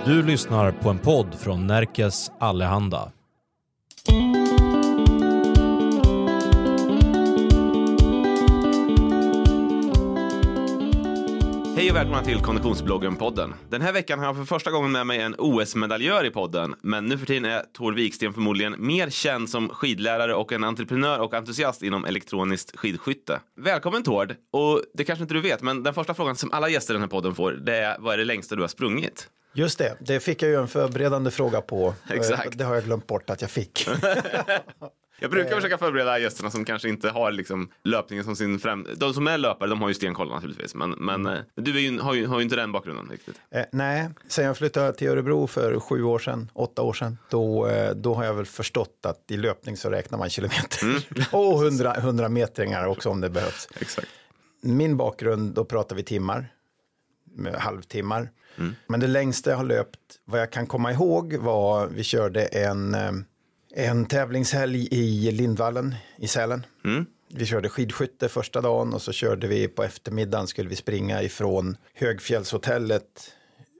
Du lyssnar på en podd från Närkes Allehanda. Hej och välkomna till Konditionsbloggen-podden. Den här veckan har jag för första gången med mig en OS-medaljör i podden. Men nu för tiden är Tor Wiksten förmodligen mer känd som skidlärare och en entreprenör och entusiast inom elektroniskt skidskytte. Välkommen Tord! Och det kanske inte du vet, men den första frågan som alla gäster i den här podden får, det är: vad är det längsta du har sprungit? Just det fick jag ju en förberedande fråga på. Exakt. Det har jag glömt bort att jag fick. Jag brukar försöka förbereda gästerna som kanske inte har liksom löpningen som sin De som är löpare, de har ju stenkoll naturligtvis. Men du har ju inte den bakgrunden riktigt. Nej, sen jag flyttade till Örebro för 8 år sedan, då har jag väl förstått att i löpning så räknar man kilometer. Och 100 metringar också om det behövs. Exakt. Min bakgrund, då pratar vi timmar, halvtimmar. Men det längsta jag har löpt, vad jag kan komma ihåg, var vi körde en tävlingshelg i Lindvallen i Sälen. Vi körde skidskytte första dagen och så körde vi på eftermiddagen, skulle vi springa ifrån Högfjällshotellet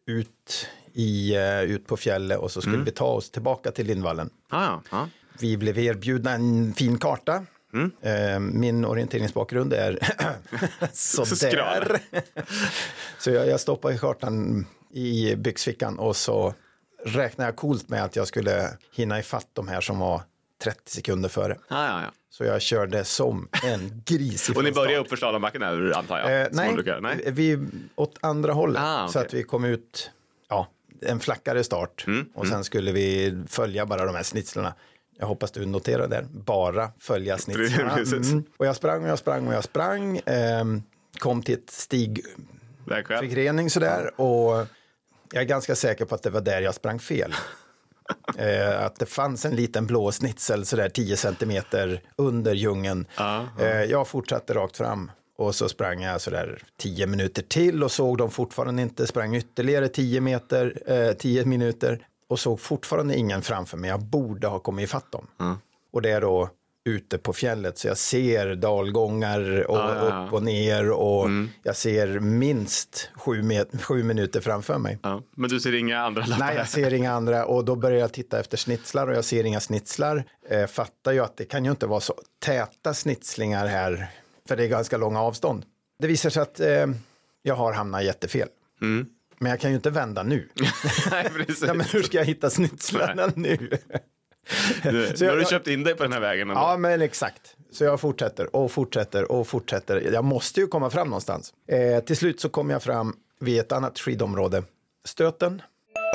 ut på fjället och så skulle vi ta oss tillbaka till Lindvallen. Vi blev erbjudna en fin karta. Min orienteringsbakgrund är sådär. Så jag stoppade kartan i byxfickan och så räknade jag coolt med att jag skulle hinna ifatt de här som var 30 sekunder före. Så jag körde som en gris. Och ni började upp för slalombacken här, antar jag? Nej, vi åt andra hållet. Så att vi kom ut en flackare start. Och sen skulle vi följa bara de här snitslarna. Jag hoppas du noterar det. Bara följa snitslarna. Och jag sprang. Kom till ett stigförgrening sådär. Och jag är ganska säker på att det var där jag sprang fel. Att det fanns en liten blå snitsel sådär 10 centimeter under djungeln. Jag fortsatte rakt fram. Och så sprang jag sådär 10 minuter till och såg dem fortfarande inte. Sprang ytterligare 10 minuter. Och såg fortfarande ingen framför mig. Jag borde ha kommit ifatt dem. Och det är då ute på fjället. Så jag ser dalgångar och upp och ner. Och jag ser minst 7 minuter framför mig. Men du ser inga andra lappar? Nej, jag ser inga andra. Och då börjar jag titta efter snitslar. Och jag ser inga snitslar. Fattar ju att det kan ju inte vara så täta snitslingar här. För det är ganska långa avstånd. Det visar sig att jag har hamnat jättefel. Men jag kan ju inte vända nu. Nej, precis. Men hur ska jag hitta snitslarna nu? Så har du köpt in dig på den här vägen? Ändå? Ja, men exakt. Så jag fortsätter. Jag måste ju komma fram någonstans. Till slut så kommer jag fram vid ett annat skidområde. Stöten.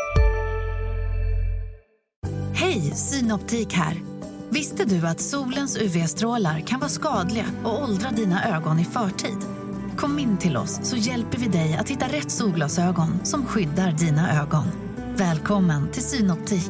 Hej, Synoptik här. Visste du att solens UV-strålar kan vara skadliga och åldra dina ögon i förtid? Kom in till oss så hjälper vi dig att hitta rätt solglasögon som skyddar dina ögon. Välkommen till Synoptik.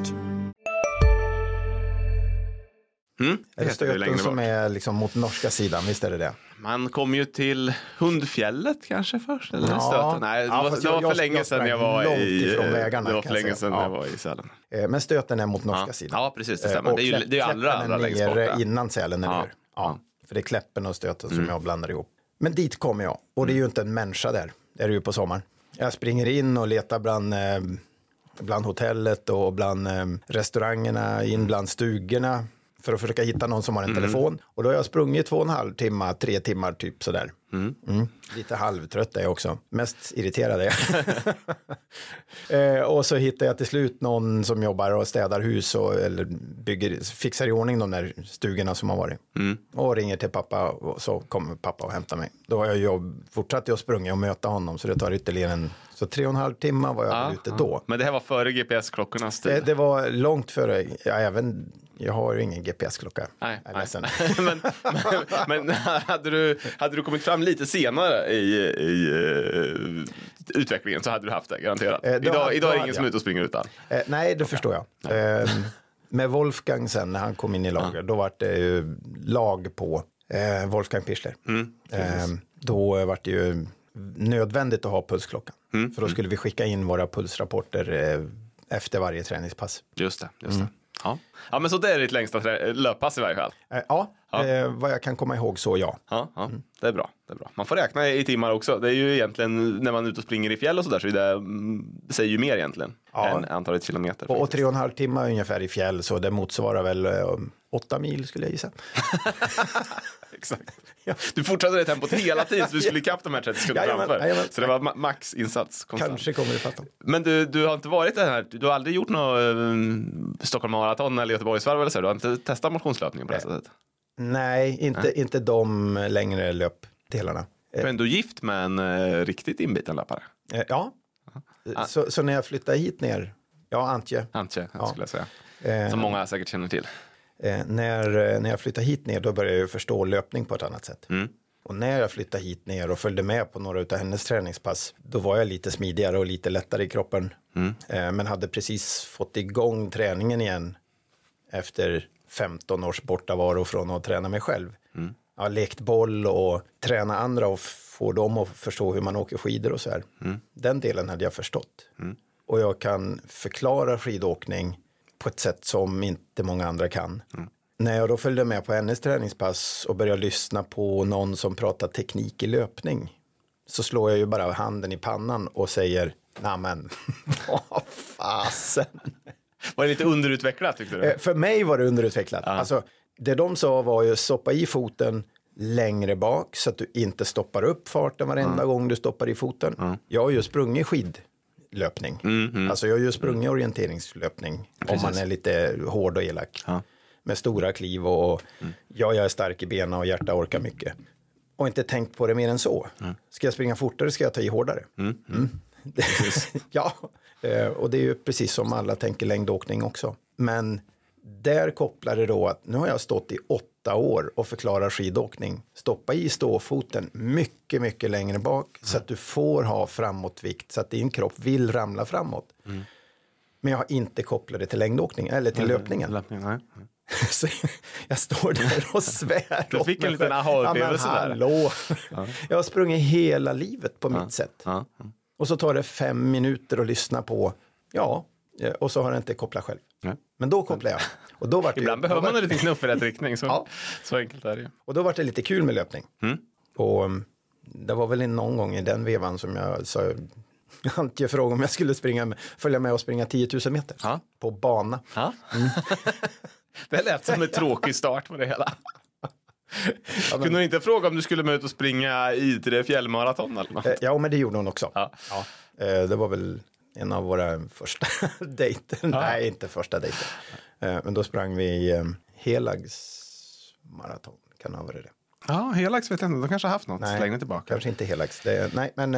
Är det Stöten som är liksom mot norska sidan, visst är det? Man kom ju till Hundfjället kanske först, eller Stöten? Nej, det var för länge sedan jag var jag var i Sälen. Men Stöten är mot norska sidan. Ja, precis, det stämmer. Det är allra längst bort. Innan Sälen, eller hur? Ja, för det är Kläppen och Stöten som jag blandar ihop. Men dit kommer jag, och det är ju inte en människa där. Det är det ju på sommaren. Jag springer in och letar bland hotellet och bland restaurangerna, in bland stugorna. För att försöka hitta någon som har en telefon. Och då har jag sprungit 2,5 timmar, 3 timmar typ sådär. Lite halvtrött är jag också. Mest irriterad är jag. Och så hittar jag till slut någon som jobbar och städar hus. Eller fixar i ordning de där stugorna som har varit. Och ringer till pappa och så kommer pappa och hämtar mig. Då har jag fortsatt att springa och möta honom. Så det tar ytterligare så 3,5 timmar var jag ute då. Men det här var före GPS-klockornas tid? Det var långt före. Jag har ju ingen GPS-klocka. Nej. men hade du kommit fram lite senare i utvecklingen så hade du haft det, garanterat. Idag är det ingen som är ute och springer utan. Nej, det förstår jag. Med Wolfgang sen, när han kom in i lager, då var det ju lag på Wolfgang Pichler. Då var det ju nödvändigt att ha pulsklockan. För då skulle vi skicka in våra pulsrapporter efter varje träningspass. Just det. Ja, men så det är ditt längsta löppass i varje fall. Ja, Vad jag kan komma ihåg så, ja. Ja, det är bra. Man får räkna i timmar också. Det är ju egentligen, när man är ute och springer i fjäll och sådär, så det säger ju mer egentligen än antalet kilometer. Och 3,5 timmar ungefär i fjäll, så det motsvarar väl 8 mil skulle jag gissa. Exakt. Ja. Du fortsatte det tempot hela tiden, så du skulle ikapp de här 30 sekunder framför. Så det var maxinsats konstant. Kanske kommer det fatta. Men du har inte varit det här, du har aldrig gjort något Stockholm Marathon eller Göteborgsvarv eller så? Du har inte testat motionslöpningen på det sättet? Nej, inte de längre löpdelarna. Du är ändå gift med en riktigt inbiten löpare. Ja, så när jag flyttade hit ner, Antje skulle jag säga. Som många säkert känner till. När jag flyttade hit ner, då började jag förstå löpning på ett annat sätt. Och när jag flyttade hit ner och följde med på några av hennes träningspass, då var jag lite smidigare och lite lättare i kroppen. Men hade precis fått igång träningen igen efter 15 års bortavaro från att träna mig själv. Jag har lekt boll och träna andra och få dem att förstå hur man åker skidor och så här. Den delen hade jag förstått. Och jag kan förklara skidåkning på ett sätt som inte många andra kan. När jag då följde med på hennes träningspass och började lyssna på någon som pratar teknik i löpning, så slår jag ju bara handen i pannan och säger, nämen, vad fasen. Var det lite underutvecklat, tyckte du? För mig var det underutvecklat. Alltså, det de sa var ju stoppa i foten längre bak så att du inte stoppar upp farten varenda gång du stoppar i foten. Jag har ju sprungit skidlöpning. Alltså jag har ju sprungit orienteringslöpning. Om man är lite hård och elak. Med stora kliv och jag är stark i benen och hjärta orkar mycket. Och inte tänkt på det mer än så. Ska jag springa fortare ska jag ta i hårdare. Ja, och det är ju precis som alla tänker längdåkning också. Men där kopplar det då att nu har jag stått i 8 år och förklarar skidåkning. Stoppa i ståfoten mycket, mycket längre bak så att du får ha framåtvikt så att din kropp vill ramla framåt. Men jag har inte kopplat det till längdåkning eller till löpningen. Så jag står där och svär. Du fick en liten aha-upplevelse där. Jag har sprungit hela livet på mitt sätt. Och så tar det 5 minuter att lyssna på. Och så har jag inte kopplat själv. Men då kopplar jag. Och då ibland behöver man en liten knuff i rätt riktning. Så enkelt är det. Och då var det lite kul med löpning. Och det var väl någon gång i den vevan som jag sa, Antje frågade om jag skulle följa med och springa 10 000 meter på bana. Det lät som en tråkig start på det hela. Kunde du inte fråga om du skulle med ut och springa i det fjällmaraton eller något? Ja, men det gjorde hon också. Det var väl en av våra första dejter. Nej, inte första dejter. Men då sprang vi Helags maraton. Kan det ha varit det? Ja, Helags vet jag inte. De kanske har haft något längre tillbaka. Kanske inte Helags. Nej, men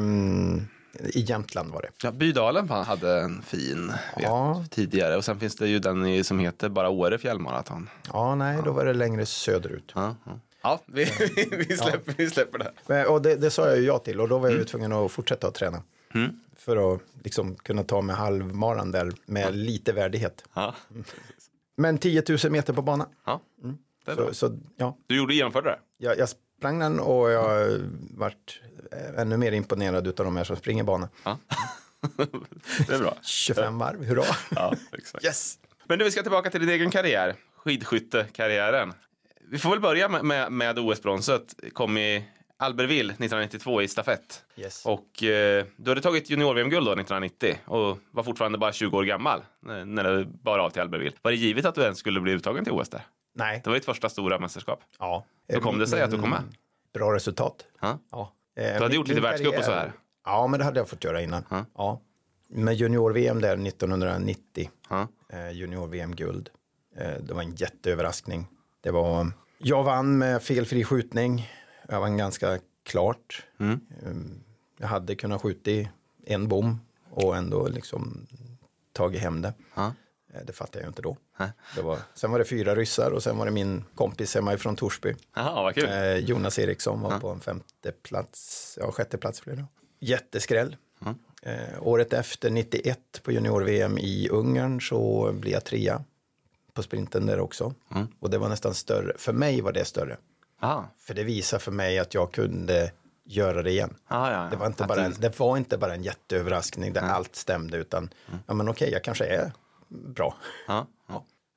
i Jämtland var det. Ja, Bydalen hade en fin tidigare. Och sen finns det ju den som heter bara Åre fjällmaraton. Då var det längre söderut. Ja, vi släpper det. Och det sa jag ju ja till. Och då var jag ju tvungen att fortsätta att träna. För att liksom kunna ta med halvmaran där med lite värdighet. Men 10 000 meter på bana. Det är bra. Du genomförde det? Jag sprang den och jag vart ännu mer imponerad utav de här som springer bana. Det är bra. 25 varv, hurra. Exakt. Yes. Men nu vi ska tillbaka till din egen karriär. Skidskyttekarriären. Vi får väl börja med OS-bronset. Kom i Albertville 1992 i stafett. Yes. Och du hade tagit junior-VM-guld då 1990 och var fortfarande bara 20 år gammal när det bar av till Albertville. Var det givet att du ens skulle bli uttagen till OS där? Nej. Det var ditt första stora mästerskap. Ja. Då kom det sig att du kom med. Bra resultat. Du hade gjort lite världscup och så här. Ja, men det hade jag fått göra innan. Med junior-VM där 1990. Junior-VM-guld. Det var en jätteöverraskning. Jag vann med felfri skjutning. Jag vann ganska klart. Jag hade kunnat skjuta i en bom och ändå liksom tagit hem det. Det fattade jag ju inte då. Sen var det 4 ryssar och sen var det min kompis hemma ifrån Torsby. Vad kul. Jonas Eriksson var på en 5:e plats. 6:e plats blev det. Jätteskräll. Året efter 91 på junior-VM i Ungern så blev jag 3 på sprinten där också. Och det var nästan större. För mig var det större. För det visar för mig att jag kunde göra det igen. Det var inte bara en jätteöverraskning där allt stämde utan men okej, jag kanske är bra.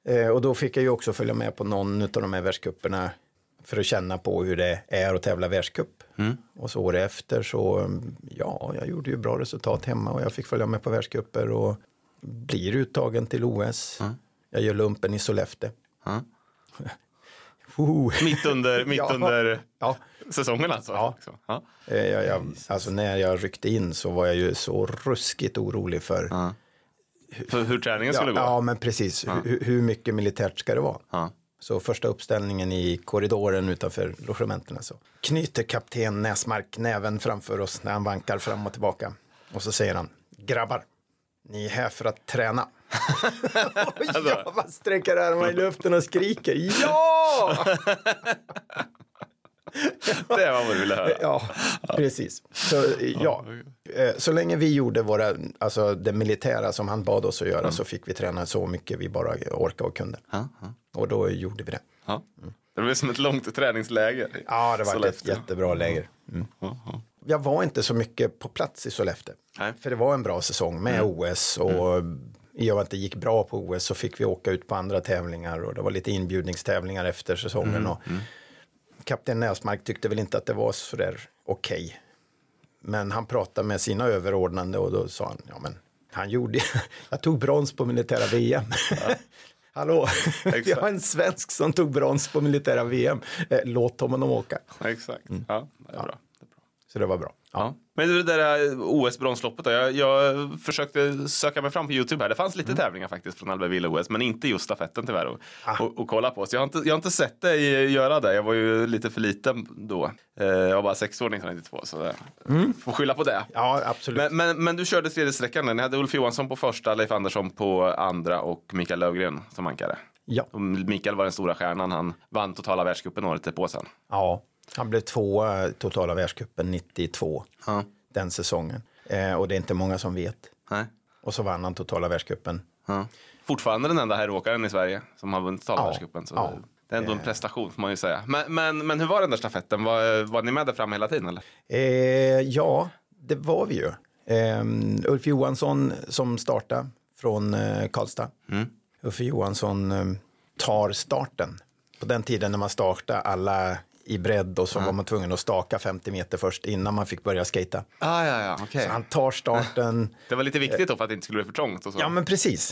Och då fick jag ju också följa med på någon av de här världscuperna för att känna på hur det är att tävla världscup. Och så året efter så, ja, jag gjorde ju bra resultat hemma och jag fick följa med på världscuper och blir uttagen till OS. Jag gör lumpen i Sollefteå. Mitt under säsongen alltså? Ja. Alltså när jag ryckte in så var jag ju så ruskigt orolig för hur träningen skulle gå. Ja, men precis. Hur mycket militärt ska det vara? Så första uppställningen i korridoren utanför logementerna så knyter kapten Näsmark näven framför oss när han vankar fram och tillbaka. Och så säger han, grabbar, ni är här för att träna. Och jag bara sträcker armarna i luften och skriker, ja! Det var vad du ville höra. Ja, precis. Så, så länge vi gjorde alltså det militära som han bad oss att göra så fick vi träna så mycket vi bara orkade och kunde. Och då gjorde vi det. Det blev som ett långt träningsläger. Ja, det var ett jättebra läger. Jag var inte så mycket på plats i Sollefteå. För det var en bra säsong med OS och i och med att det gick bra på OS så fick vi åka ut på andra tävlingar och det var lite inbjudningstävlingar efter säsongen och kapten Näsmark tyckte väl inte att det var så där okej. Men han pratade med sina överordnande och då sa han gjorde, jag tog brons på militära VM. Hallå, vi har en svensk som tog brons på militära VM. Låt honom åka. Exakt, ja, det är bra. Så det var bra. Ja. Men det där OS-bronsloppet då, jag försökte söka mig fram på YouTube här. Det fanns lite tävlingar faktiskt från Albertville OS, men inte just stafetten tyvärr och kolla på. Så jag har inte sett dig göra det. Jag var ju lite för liten då. Jag var bara 6 år 1992, så får skylla på det. Ja, absolut. Men du körde tredje sträckan. Ni hade Ulf Johansson på första, Leif Andersson på andra och Mikael Löfgren som ankare. Ja. Och Mikael var den stora stjärnan. Han vann totala världscupen året på sen. Ja. Han blev 2 totala världscupen 92 den säsongen. Och det är inte många som vet. Nej. Och så vann han totala världscupen. Fortfarande den enda herråkaren i Sverige som har vunnit totala världscupen. Så det är ändå en prestation får man ju säga. Men hur var den där stafetten? Var ni med där fram hela tiden? Eller? Ja, det var vi ju. Ulf Johansson som startade från Karlstad. Ulf Johansson tar starten. På den tiden när man startade alla i bredd och så var man tvungen att staka 50 meter först innan man fick börja skata. Okay. Så han tar starten. Det var lite viktigt då för att det inte skulle bli för trångt. Och så. Ja, men precis.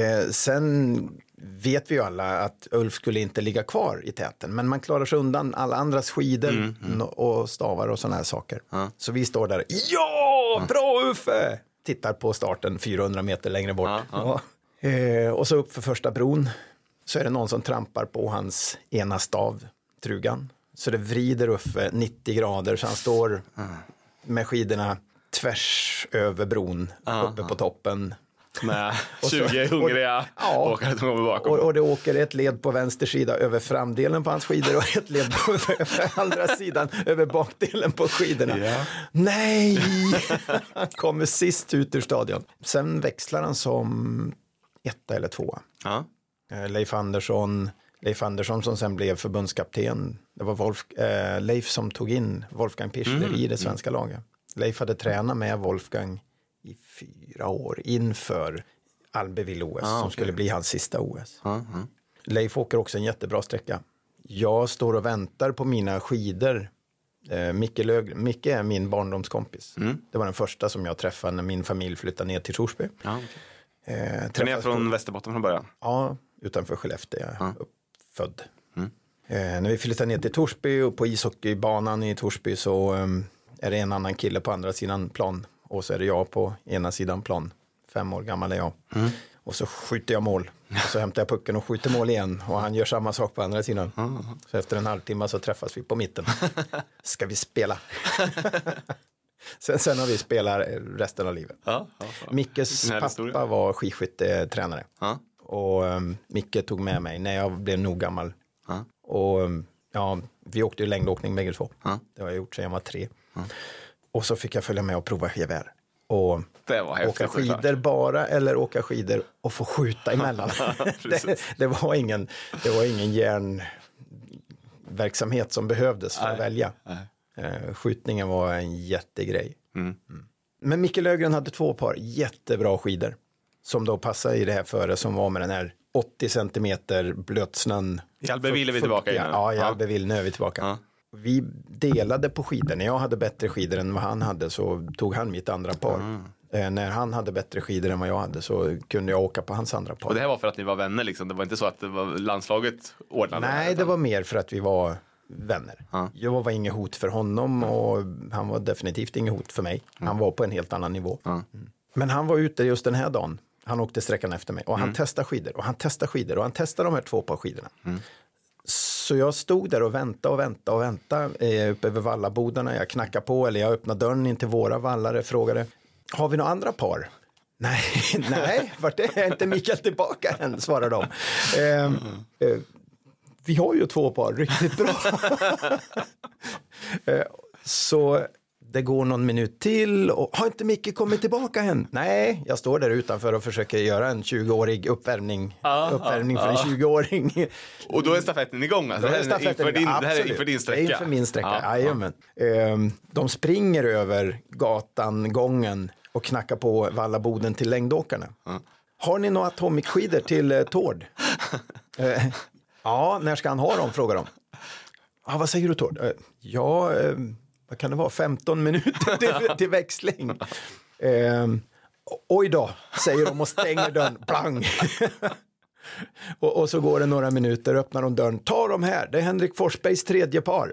Sen vet vi ju alla att Ulf skulle inte ligga kvar i täten. Men man klarar sig undan alla andras skidor och stavar och sådana här saker. Så vi står där. Ja, bra Uffe! Tittar på starten 400 meter längre bort. Och så upp för första bron. Så är det någon som trampar på hans ena stav, trugan. Så det vrider upp 90 grader så han står med skidorna tvärs över bron uppe på toppen. Med 20 hungriga åkare som kommer bakom. Och det åker ett led på vänster sida över framdelen på hans skidor och ett led på andra sidan över bakdelen på skidorna. Yeah. Nej! Han kommer sist ut ur stadion. Sen växlar han som 1 eller 2. Leif Andersson som sen blev förbundskapten. Det var Leif som tog in Wolfgang Pichler i det svenska laget. Leif hade tränat med Wolfgang i 4 år inför Albertville OS som skulle bli hans sista OS. Leif åker också en jättebra sträcka. Jag står och väntar på mina skidor. Micke är min barndomskompis. Det var den första som jag träffade när min familj flyttade ner till Torsby. Ni är från Västerbotten från början? Ja, utanför Skellefteå är jag uppfödd. När vi flyttade ner till Torsby och på ishockeybanan i Torsby så är det en annan kille på andra sidan plan och så är det jag på ena sidan plan. 5 år gammal är jag. Och så skjuter jag mål. Och så hämtar jag pucken och skjuter mål igen. Och han gör samma sak på andra sidan. Så efter en halvtimme så träffas vi på mitten. Ska vi spela? Sen har vi spelat resten av livet. Mickes pappa var skidskyttetränare. Och Micke tog med mig när jag blev nog gammal. Och vi åkte ju längdåkning bägge två. Det har jag gjort sedan jag var 3. Och så fick jag följa med och prova gevär. Och det var häftigt, åka skidor bara eller åka skidor och få skjuta emellan. det var ingen järnverksamhet som behövdes för att välja. Skjutningen var en jättegrej. Men Mikael Löfgren hade 2 par jättebra skidor som då passade i det här före som var med den här 80 centimeter blötsnön. I Albertville är vi tillbaka innan. Ja, i Albertville, nu är vi tillbaka. Ja. Vi delade på skidor. När jag hade bättre skidor än vad han hade så tog han mitt andra par. När han hade bättre skidor än vad jag hade så kunde jag åka på hans andra par. Och det här var för att ni var vänner liksom? Det var inte så att det var landslaget ordnade? Nej, det var mer för att vi var vänner. Jag var inget hot för honom och han var definitivt inget hot för mig. Han var på en helt annan nivå. Men han var ute just den här dagen. Han åkte sträckan efter mig och han testade skidor och han testade skidor och han testade de här 2 par skidorna. Så jag stod där och väntade uppe över vallabodarna. Jag knackade på eller jag öppnade dörren in till våra vallare och frågade: har vi några andra par? Nej, vart är inte Mikael tillbaka än, svarade de. Vi har ju 2 par, riktigt bra. Så det går någon minut till och har inte Micke kommit tillbaka än? Nej, jag står där utanför och försöker göra en 20-årig uppvärmning för en 20-åring. Och då är stafetten igång alltså? Det här är inför din sträcka? Det är inför min sträcka, jajamän. De springer över gatan, gången och knackar på vallaboden till längdåkarna. Har ni några Atomic-skidor till Tord? Ja, när ska han ha dem, frågar de. Vad säger du, Tord? Vad kan det vara? 15 minuter till växling. Oj då, säger de och stänger dörren. Plang! och så går det några minuter, öppnar de dörren. Ta dem här, det är Henrik Forsbergs 3:e par.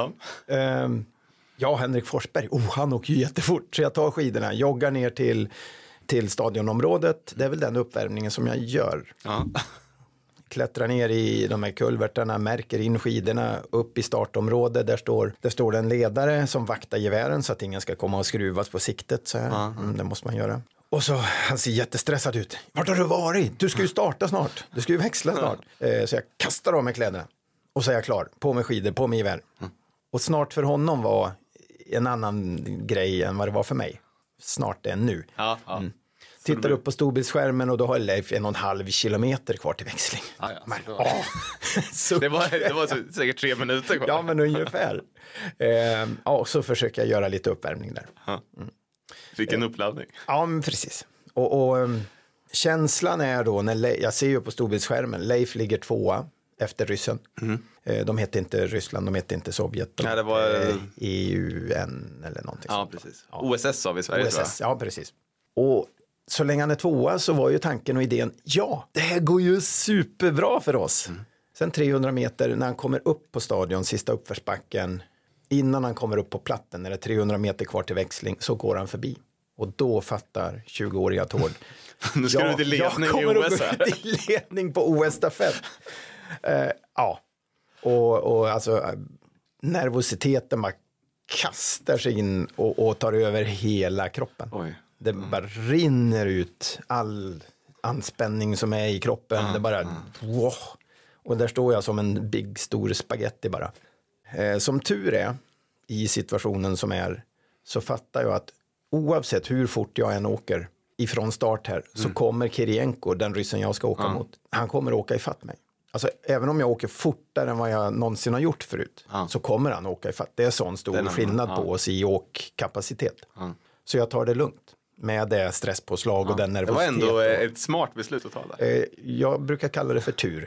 Ja, Henrik Forsberg. Han åker ju jättefort. Så jag tar skidorna, joggar ner till stadionområdet. Det är väl den uppvärmningen som jag gör. Klättrar ner i de här kulvertarna, märker in skidorna upp i startområdet. Där står det en ledare som vaktar gevären så att ingen ska komma och skruvas på siktet. Så här. Det måste man göra. Och så, han ser jättestressad ut. Vart har du varit? Du ska ju starta snart. Du ska ju växla snart. Så jag kastar av mig kläderna. Och så är jag klar. På med skidor, på med gevär. Och snart för honom var en annan grej än vad det var för mig. Snart är nu. Tittar upp på storbildsskärmen och då har Leif 1,5 kilometer kvar till växling. Det var säkert 3 minuter kvar. Ja, men ungefär. Så försöker jag göra lite uppvärmning där. Vilken uppladdning. Ja, men precis. Och känslan är då, när jag ser ju på storbildsskärmen, Leif ligger 2 efter ryssen. De heter inte Ryssland, de heter inte Sovjet. Nej, det var EUN eller någonting. Ja, precis. OSS sa vi i Sverige. OSS, ja, precis. Och så länge han är 2 så var ju tanken och idén, det här går ju superbra för oss. Sen 300 meter när han kommer upp på stadion, sista uppförsbacken, innan han kommer upp på platten, när det är 300 meter kvar till växling, så går han förbi. Och då fattar 20-åriga Tord. Nu ska du till ledning i OS. Jag kommer att gå till ledning på OS-stafett. Och alltså nervositeten bara kastar sig in och tar över hela kroppen. Oj. Det bara rinner ut all anspänning som är i kroppen. Det bara wow. Och där står jag som en big stor spaghetti bara. Som tur är i situationen som är, så fattar jag att oavsett hur fort jag än åker ifrån start här, så kommer Kirienko, den ryssen jag ska åka mot, han kommer åka ifatt mig. Alltså även om jag åker fortare än vad jag någonsin har gjort förut, så kommer han åka ifatt. Det är sån stor skillnad på oss i åkkapacitet. Så jag tar det lugnt med det stresspåslag och den nervositet. Det var ändå ett smart beslut att ta där. Jag brukar kalla det för tur.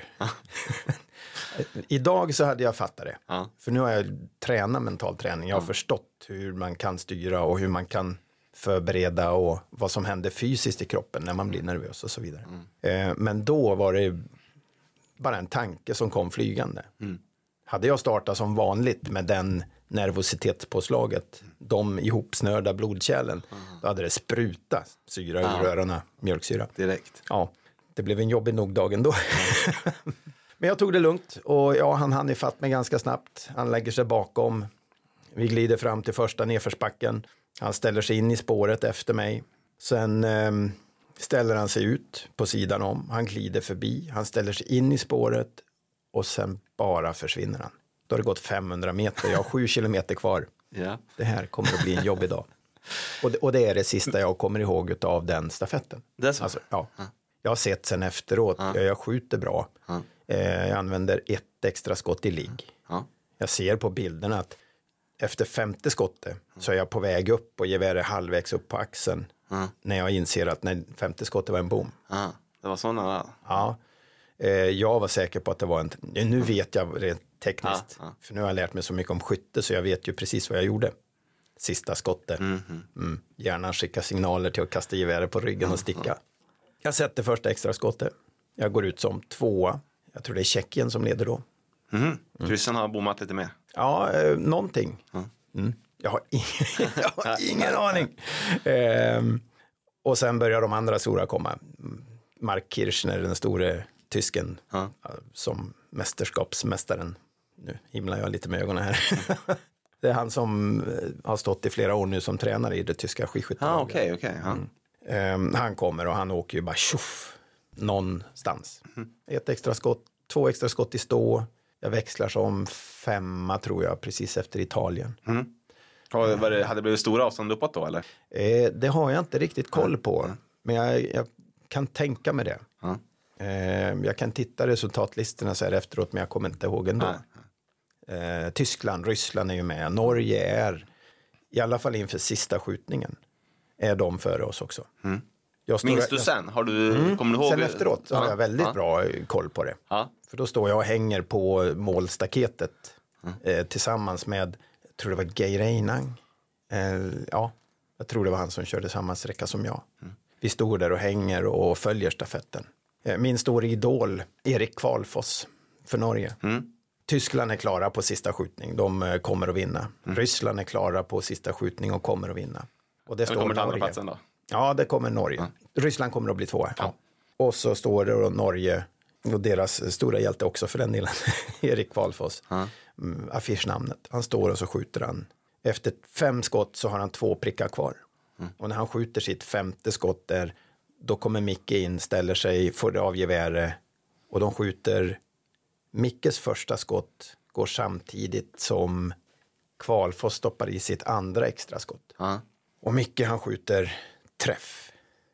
Idag så hade jag fattat det. För nu har jag tränat mental träning. Jag har förstått hur man kan styra och hur man kan förbereda och vad som händer fysiskt i kroppen när man blir nervös och så vidare. Men då var det bara en tanke som kom flygande. Hade jag startat som vanligt med den nervositetspåslaget, de ihopsnörda blodkärlen, då hade det sprutat syra ur öronen, mjölksyra. Direkt. Ja, det blev en jobbig nog dag ändå. Men jag tog det lugnt och han hann ifatt mig ganska snabbt. Han lägger sig bakom. Vi glider fram till första nedförsbacken. Han ställer sig in i spåret efter mig. Sen ställer han sig ut på sidan om. Han glider förbi. Han ställer sig in i spåret och sen bara försvinner han. Då har det gått 500 meter. Jag har 7 kilometer kvar. Ja. Det här kommer att bli en jobbig dag. Och det är det sista jag kommer ihåg av den stafetten. Det är så? Alltså, ja. Jag har sett sen efteråt. Jag skjuter bra. Jag använder 1 extra skott i ligg. Jag ser på bilderna att efter 5:e skottet så är jag på väg upp och geväret halvvägs upp på axeln. När jag inser att 5:e skottet var en bom. Det var sådana där. Ja. Jag var säker på att det var nu vet jag rent tekniskt, för nu har jag lärt mig så mycket om skytte så jag vet ju precis vad jag gjorde. Sista skottet. Hjärnan skickar signaler till att kasta geväret på ryggen och sticka. Jag sätter första extra skottet. Jag går ut som 2. Jag tror det är Tjeckien som leder då. Ryssen har bommat lite mer. Ja, någonting. Jag har ingen aning. Och sen börjar de andra stora komma. Mark Kirchner, den store tysken, som mästerskapsmästaren. Nu himlar jag lite med ögonen här. Det är han som har stått i flera år nu som tränare i det tyska skidskyttelaget. Okej. Han kommer och han åker ju bara tjoff någonstans. 1 extra skott, 2 extra skott i stå. Jag växlar som 5 tror jag precis efter Italien. Hade det blivit stora avstånd uppåt då eller? Det har jag inte riktigt koll på. Men jag kan tänka mig det. Jag kan titta resultatlistorna så här efteråt men jag kommer inte ihåg ändå. Tyskland, Ryssland är ju med. Norge är, i alla fall inför sista skjutningen, är de före oss också. Minns du sen? Kommer du ihåg? Sen efteråt så har jag väldigt bra koll på det. För då står jag och hänger på målstaketet tillsammans med, jag tror det var Geir Einang. Jag tror det var han som körde samma sträcka som jag. Vi stod där och hänger och följer stafetten. Min stora idol, Erik Kvalfoss för Norge. Tyskland är klara på sista skjutning. De kommer att vinna. Ryssland är klara på sista skjutning och kommer att vinna. Och det står kommer Norge. andra platsen då? Ja, det kommer Norge. Ryssland kommer att bli 2. Och så står det då Norge och deras stora hjälte också för den delen. Erik Kvalfoss. Affischnamnet. Han står och så skjuter han. Efter 5 skott så har han 2 prickar kvar. Och när han skjuter sitt 5:e skott där, då kommer Micke in, ställer sig, får det av geväret och de skjuter. Mickes första skott går samtidigt som Kvalfoss stoppar i sitt andra extra skott. Och Micke han skjuter träff.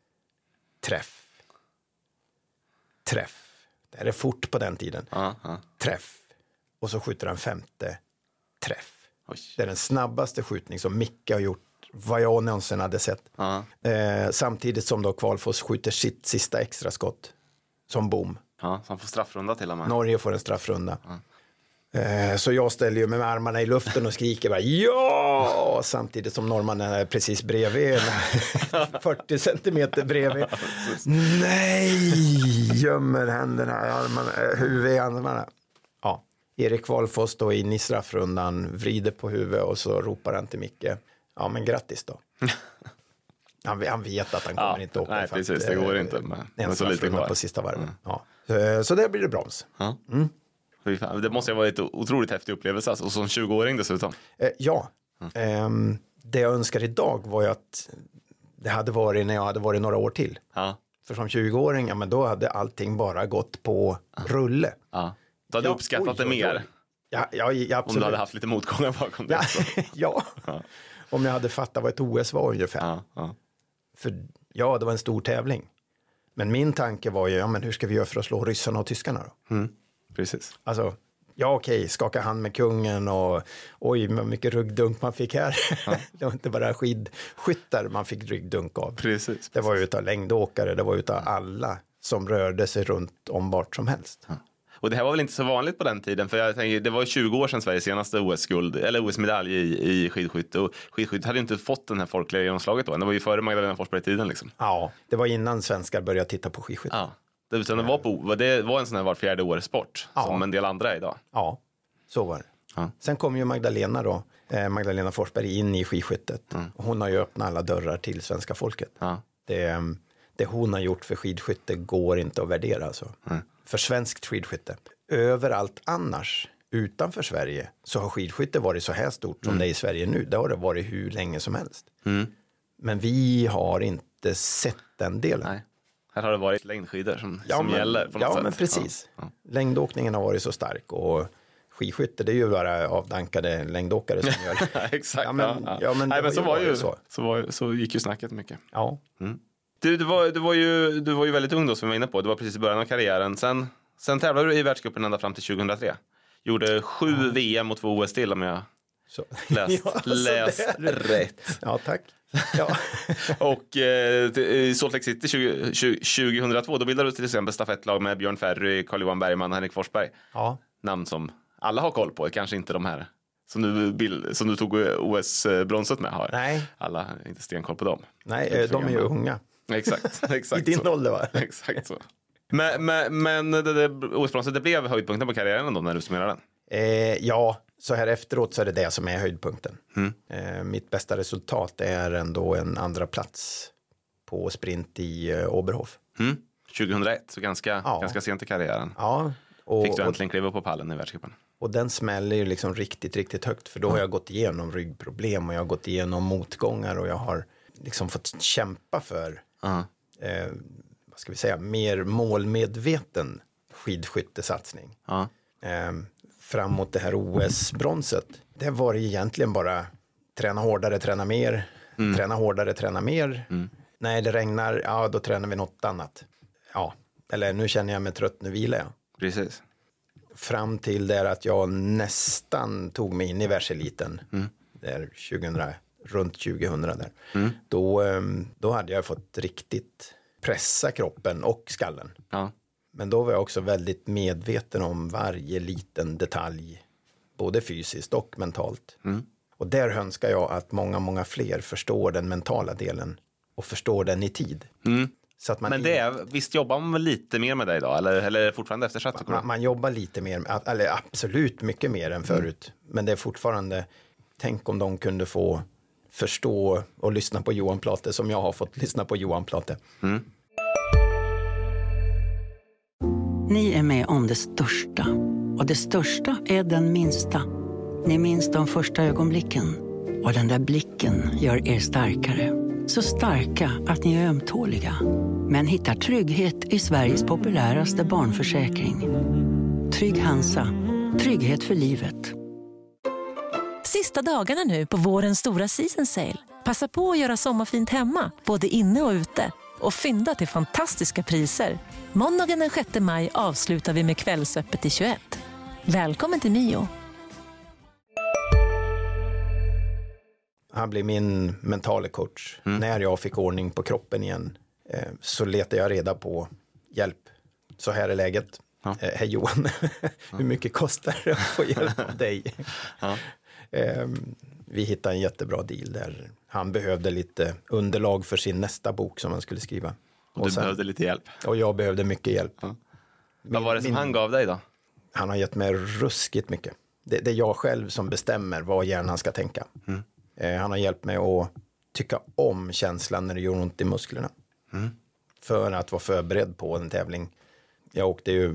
Det är fort på den tiden. Träff. Och så skjuter han 5:e träff. Det är den snabbaste skjutning som Micke har gjort vad jag någonsin hade sett. Samtidigt som då Kvalfoss skjuter sitt sista extra skott som bom. Så han får straffrunda till och med. Norge får en straffrunda. Så jag ställer ju med armarna i luften och skriker bara ja! Samtidigt som norrmannen är precis bredvid. 40 centimeter bredvid. Nej! Gömmer händerna, huvudet i armarna. Ja. Erik Kvalfoss då in i straffrundan, vrider på huvudet och så ropar han till Micke. Ja, men grattis då. Han vet att han kommer inte åka. Nej, precis, det går inte. Men så lite kvar. På sista varven. Så där blir det broms. Det måste ju vara ett otroligt häftig upplevelse. Alltså, och som 20-åring dessutom. Det jag önskar idag var ju att det hade varit när jag hade varit några år till. För som 20-åring, men då hade allting bara gått på rulle. Du hade uppskattat det mer. Ja, absolut. Om du hade haft lite motgångar bakom det. Om jag hade fattat vad ett OS var ungefär. För det var en stor tävling. Men min tanke var ju, men hur ska vi göra för att slå ryssarna och tyskarna då? Precis. Alltså, okej, skaka hand med kungen och oj, vad mycket ryggdunk man fick här. Det var inte bara skidskyttar man fick ryggdunk av. Precis. Det var ju utav längdåkare, det var utav alla som rörde sig runt om vart som helst. Och det här var väl inte så vanligt på den tiden, för jag tänker, det var 20 år sedan Sveriges senaste OS-guld eller OS-medalj i skidskytte, och skidskytte hade ju inte fått den här folkliga genomslaget då. Det var ju före Magdalena Forsberg-tiden liksom. Ja, det var innan svenskar började titta på skidskytte. Det var en sån här var 4:e års sport som en del andra idag. Ja, så var det. Sen kom ju Magdalena Forsberg in i skidskyttet. Hon har ju öppnat alla dörrar till svenska folket. Det hon har gjort för skidskytte går inte att värdera alltså. För svenskt skidskytte. Överallt annars utanför Sverige så har skidskytte varit så här stort som det är i Sverige nu. Det har det varit hur länge som helst. Men vi har inte sett den delen. Nej. Här har det varit längdskidor som gäller på något sätt. Men precis. Längdåkningen har varit så stark och skidskytte, det är ju bara avdankade längdåkare som gör det. Exakt. Men så var ju så gick ju snacket mycket. Ja. Du var ju väldigt ung då, som vi var inne på. Det var precis i början av karriären. Sen tävlade du i världscupen ända fram till 2003. Gjorde 7 VM och 2 OS till, om jag läst rätt. Ja, tack. Ja. Och i Salt Lake City 2002 då bildade du till exempel stafettlag med Björn Ferry, Carl-Johan Bergman och Henrik Forsberg. Ja. Namn som alla har koll på, kanske inte de här som du tog OS-bronset med har. Nej. Alla har inte stenkoll på dem. Nej, de är ju unga. Exakt. I din ålder, va? Exakt så. Men det OS-bronset, det blev höjdpunkten på karriären då när du summerar den? Ja, så här efteråt så är det som är höjdpunkten. Mitt bästa resultat är ändå en andra plats på sprint i Oberhof. 2001, så ganska sent i karriären. Ja. Fick du äntligen kliva upp på pallen i världscupen? Och den smäller ju liksom riktigt, riktigt högt. För då har jag gått igenom ryggproblem och jag har gått igenom motgångar och jag har liksom fått kämpa för vad ska vi säga, mer målmedveten skidskyttesatsning. Framåt det här OS-bronset, det var egentligen bara träna hårdare, träna mer, träna hårdare, träna mer. Nej, det regnar, ja då tränar vi något annat. Ja, eller nu känner jag mig trött, nu vilar jag. Precis. Fram till där att jag nästan tog mig in i världseliten där runt 2000 där. Då hade jag fått riktigt pressa kroppen och skallen. Ja. Men då var jag också väldigt medveten om varje liten detalj, både fysiskt och mentalt. Och där önskar jag att många fler förstår den mentala delen och förstår den i tid. Så att man visst jobbar man väl lite mer med det idag, eller är det fortfarande eftersatt? Man jobbar lite mer, eller absolut mycket mer än förut. Men det är fortfarande, tänk om de kunde få förstå och lyssna på Johan Plate som jag har fått lyssna på Johan Plate. Ni är med om det största. Och det största är den minsta. Ni minns de första ögonblicken. Och den där blicken gör er starkare. Så starka att ni är ömtåliga. Men hittar trygghet i Sveriges populäraste barnförsäkring. Trygg Hansa. Trygghet för livet. Sista dagarna nu på vårens stora season sale. Passa på att göra sommarfint hemma, både inne och ute. Och fynda till fantastiska priser. Måndagen den 6 maj avslutar vi med kvällsöppet i 21. Välkommen till Mio. Han blev min mentala coach. När jag fick ordning på kroppen igen så letade jag reda på hjälp. Så här är läget. Hej Johan, hur mycket kostar det att få hjälp av dig? Vi hittade en jättebra deal där. Han behövde lite underlag för sin nästa bok som han skulle skriva. Och du behövde lite hjälp. Och jag behövde mycket hjälp. Vad var det som han gav dig då? Han har gett mig ruskigt mycket. Det är jag själv som bestämmer vad hjärnan ska tänka. Han har hjälpt mig att tycka om känslan när det gör ont i musklerna. För att vara förberedd på en tävling. Jag åkte ju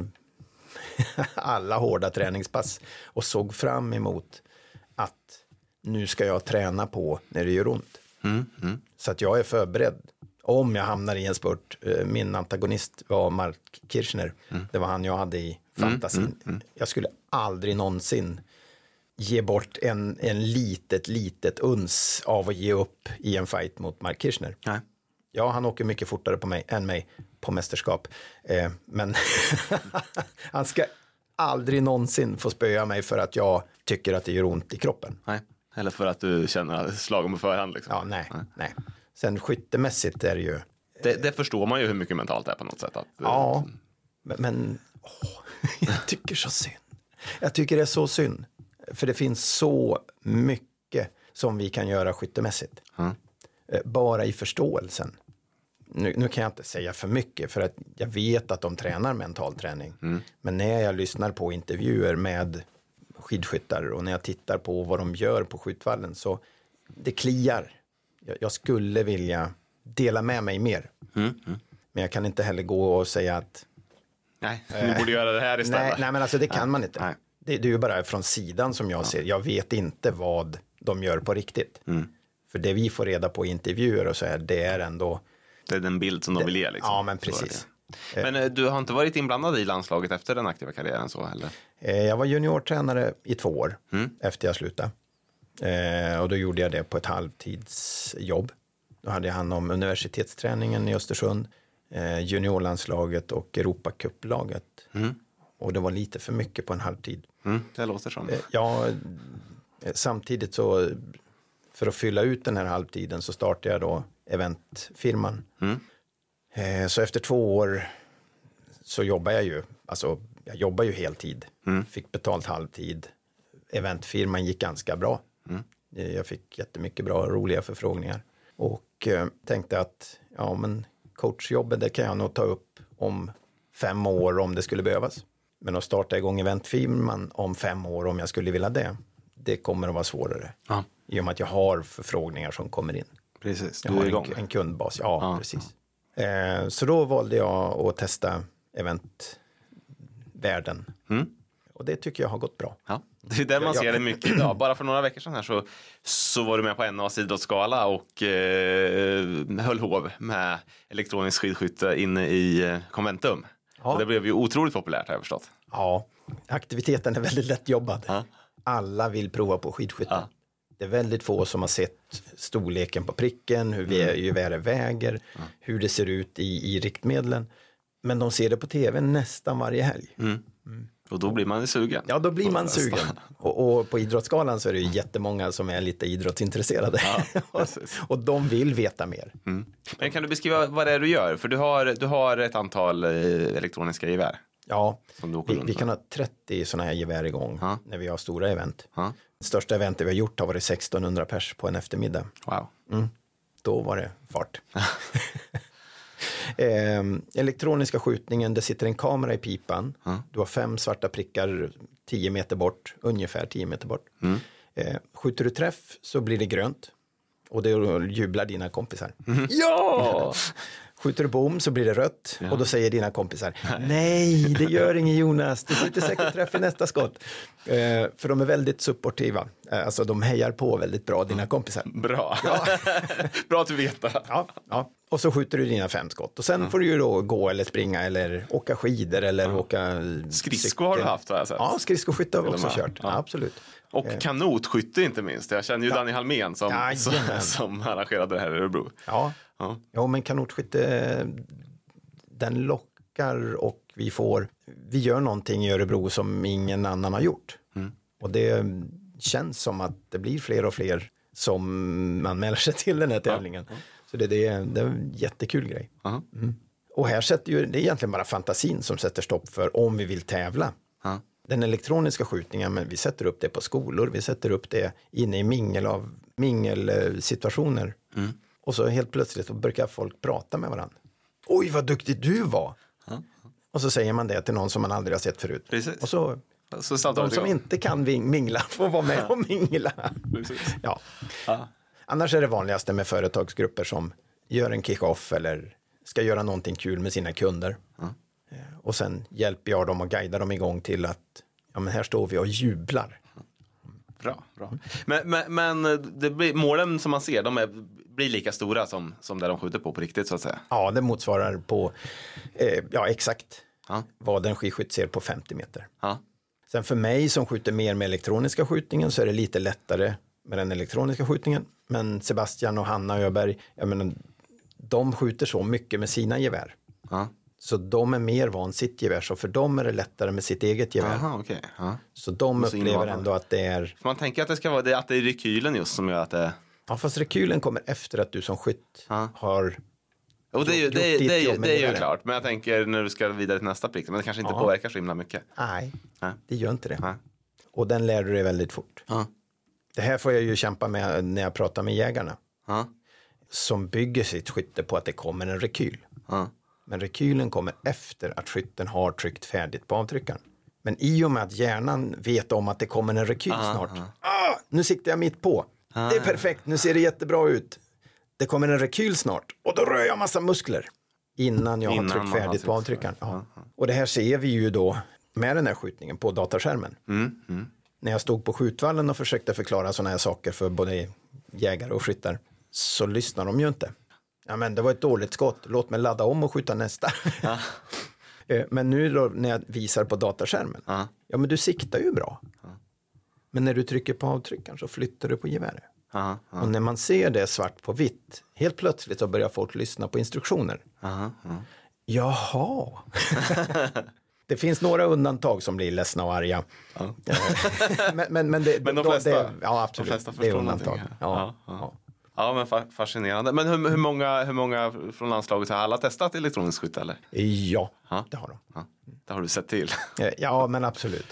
alla hårda träningspass och såg fram emot att nu ska jag träna på när det gör ont. Så att jag är förberedd. Om jag hamnar i en spurt, min antagonist var Mark Kirchner. Det var han jag hade i fantasin. Jag skulle aldrig någonsin ge bort en litet uns av att ge upp i en fight mot Mark Kirchner. Nej. Ja, han åker mycket fortare än mig på mästerskap. Men han ska aldrig någonsin få spöa mig för att jag tycker att det gör ont i kroppen. Nej, eller för att du känner slagen på förhand liksom. Ja, nej. Sen skyttemässigt är det ju... Det förstår man ju hur mycket mentalt det är på något sätt. Ja, men jag tycker så synd. Jag tycker det är så synd. För det finns så mycket som vi kan göra skyttemässigt. Bara i förståelsen. Nu kan jag inte säga för mycket för att jag vet att de tränar mental träning. Men när jag lyssnar på intervjuer med skidskyttar och när jag tittar på vad de gör på skjutvallen så det kliar. Jag skulle vilja dela med mig mer. Men jag kan inte heller gå och säga att nej, du borde göra det här istället. Nej men alltså det kan man inte. Nej. Det är ju bara från sidan som jag ser. Jag vet inte vad de gör på riktigt. För det vi får reda på i intervjuer och så här, det är ändå... Det är den bild som de vill ge liksom. Ja, men precis. Men du har inte varit inblandad i landslaget efter den aktiva karriären så heller? Jag var juniortränare i 2 år efter jag slutade. Och då gjorde jag det på ett halvtidsjobb. Då hade jag hand om universitetsträningen i Östersund, juniorlandslaget och Europacupplaget. Och det var lite för mycket på en halvtid. Det låter som. Ja, samtidigt så för att fylla ut den här halvtiden så startade jag då eventfirman. Så efter 2 år så jobbar jag ju, alltså jag jobbar ju heltid. Fick betalt halvtid. Eventfirman gick ganska bra. Jag fick jättemycket bra och roliga förfrågningar. Och tänkte att ja, men coachjobbet det kan jag nog ta upp om 5 år om det skulle behövas. Men att starta igång eventfirman om 5 år om jag skulle vilja det kommer att vara svårare. Ja. I och med att jag har förfrågningar som kommer in. Precis, jag har en kundbas. Ja, precis. Så då valde jag att testa eventvärlden. Och det tycker jag har gått bra. Ja. Det är där man ser det mycket idag. Bara för några veckor sedan här så var du med på NAs idrottsgala och höll hov med elektronisk skidskytte inne i Conventum. Ja. Och det blev ju otroligt populärt har jag förstått. Ja, aktiviteten är väldigt lätt jobbad. Ja. Alla vill prova på skidskytte. Ja. Det är väldigt få som har sett storleken på pricken, hur geväret väger, hur det ser ut i riktmedlen. Men de ser det på tv nästan varje helg. Och då blir man sugen. Ja, då blir man sugen. Och på idrottsskalan så är det ju jättemånga som är lite idrottsintresserade. Ja, och de vill veta mer. Men kan du beskriva vad det är du gör? För du har ett antal elektroniska gevär. Ja, vi kan ha 30 sådana här gevär igång när vi har stora event. Största eventet vi har gjort har varit 1600 pers på en eftermiddag. Wow. Då var det fart. Elektroniska skjutningen, det sitter en kamera i pipan. Du har 5 svarta prickar 10 meter bort, ungefär 10 meter bort. Skjuter du träff så blir det grönt. Och då jublar dina kompisar. Ja! Skjuter du bom så blir det rött. Och då säger dina kompisar, nej, det gör ingen Jonas. Du skjuter säkert träff i nästa skott. För de är väldigt supportiva. Alltså de hejar på väldigt bra, dina kompisar. Bra. Ja. Bra att du vet det. Ja. Och så skjuter du dina 5 skott. Och sen får du ju då gå eller springa eller åka skidor eller åka skridsko har du haft, har jag sett. Ja, skridskoskytte har vi också kört. Ja, absolut. Och kanotskytte inte minst. Jag känner ju Danny Halmén som arrangerade det här i Örebro. Ja, men kanotskytte den lockar och vi gör någonting i Örebro som ingen annan har gjort. Och det känns som att det blir fler och fler som anmäler sig till den här tävlingen. Så det är en jättekul grej. Och här sätter ju, det är egentligen bara fantasin som sätter stopp för om vi vill tävla. Den elektroniska skjutningen, men vi sätter upp det på skolor, vi sätter upp det inne i mingelsituationer. Och så helt plötsligt brukar folk prata med varandra. Oj, vad duktig du var! Och så säger man det till någon som man aldrig har sett förut. Precis. Och så de som inte kan mingla får vara med och mingla. Ja. Annars är det vanligaste med företagsgrupper som gör en kick-off eller ska göra någonting kul med sina kunder. Och sen hjälper jag dem och guidar dem igång till att men här står vi och jublar. Bra. Men det blir, målen som man ser, blir lika stora som där de skjuter på riktigt så att säga. Ja, det motsvarar på exakt vad en skidskytt ser på 50 meter. Sen för mig som skjuter mer med elektroniska skjutningen så är det lite lättare med den elektroniska skjutningen. Men Sebastian och Hanna Öberg, de skjuter så mycket med sina gevär. Så de är mer van sitt gevär, så för dem är det lättare med sitt eget gevär. Så de upplever ändå att det är... För man tänker att det ska vara det, att det är rekylen just som gör att det... Ja, fast rekylen kommer efter att du som skytt har... Och det är ju klart, men jag tänker när du ska vidare till nästa prick, men det kanske inte påverkar så himla mycket. Nej, det gör inte det. Och den lär du dig väldigt fort. Det här får jag ju kämpa med när jag pratar med jägarna. Som bygger sitt skytte på att det kommer en rekyl. Men rekylen kommer efter att skytten har tryckt färdigt på avtryckaren. Men i och med att hjärnan vet om att det kommer en rekyl snart. Nu siktar jag mitt på. Det är perfekt, nu ser det jättebra ut. Det kommer en rekyl snart. Och då rör jag massa muskler. Innan jag har tryckt färdigt på avtryckaren. Och det här ser vi ju då med den här skjutningen på dataskärmen. När jag stod på skjutvallen och försökte förklara sådana här saker för både jägare och skyttar. Så lyssnar de ju inte. Ja, men det var ett dåligt skott. Låt mig ladda om och skjuta nästa. Men nu då, när jag visar på dataskärmen. Ja, men du siktar ju bra. Men när du trycker på avtryckaren så flyttar du på geväret. Och när man ser det svart på vitt. Helt plötsligt så börjar folk lyssna på instruktioner. Jaha. Det finns några undantag som blir ledsna och arga. Ja. men de flesta? Ja, absolut. De flesta det är undantag. Ja, men fascinerande. Men hur många från landslaget har alla testat elektronisk skytte eller? Ja, det har de. Ja, det har du sett till. Ja, men absolut.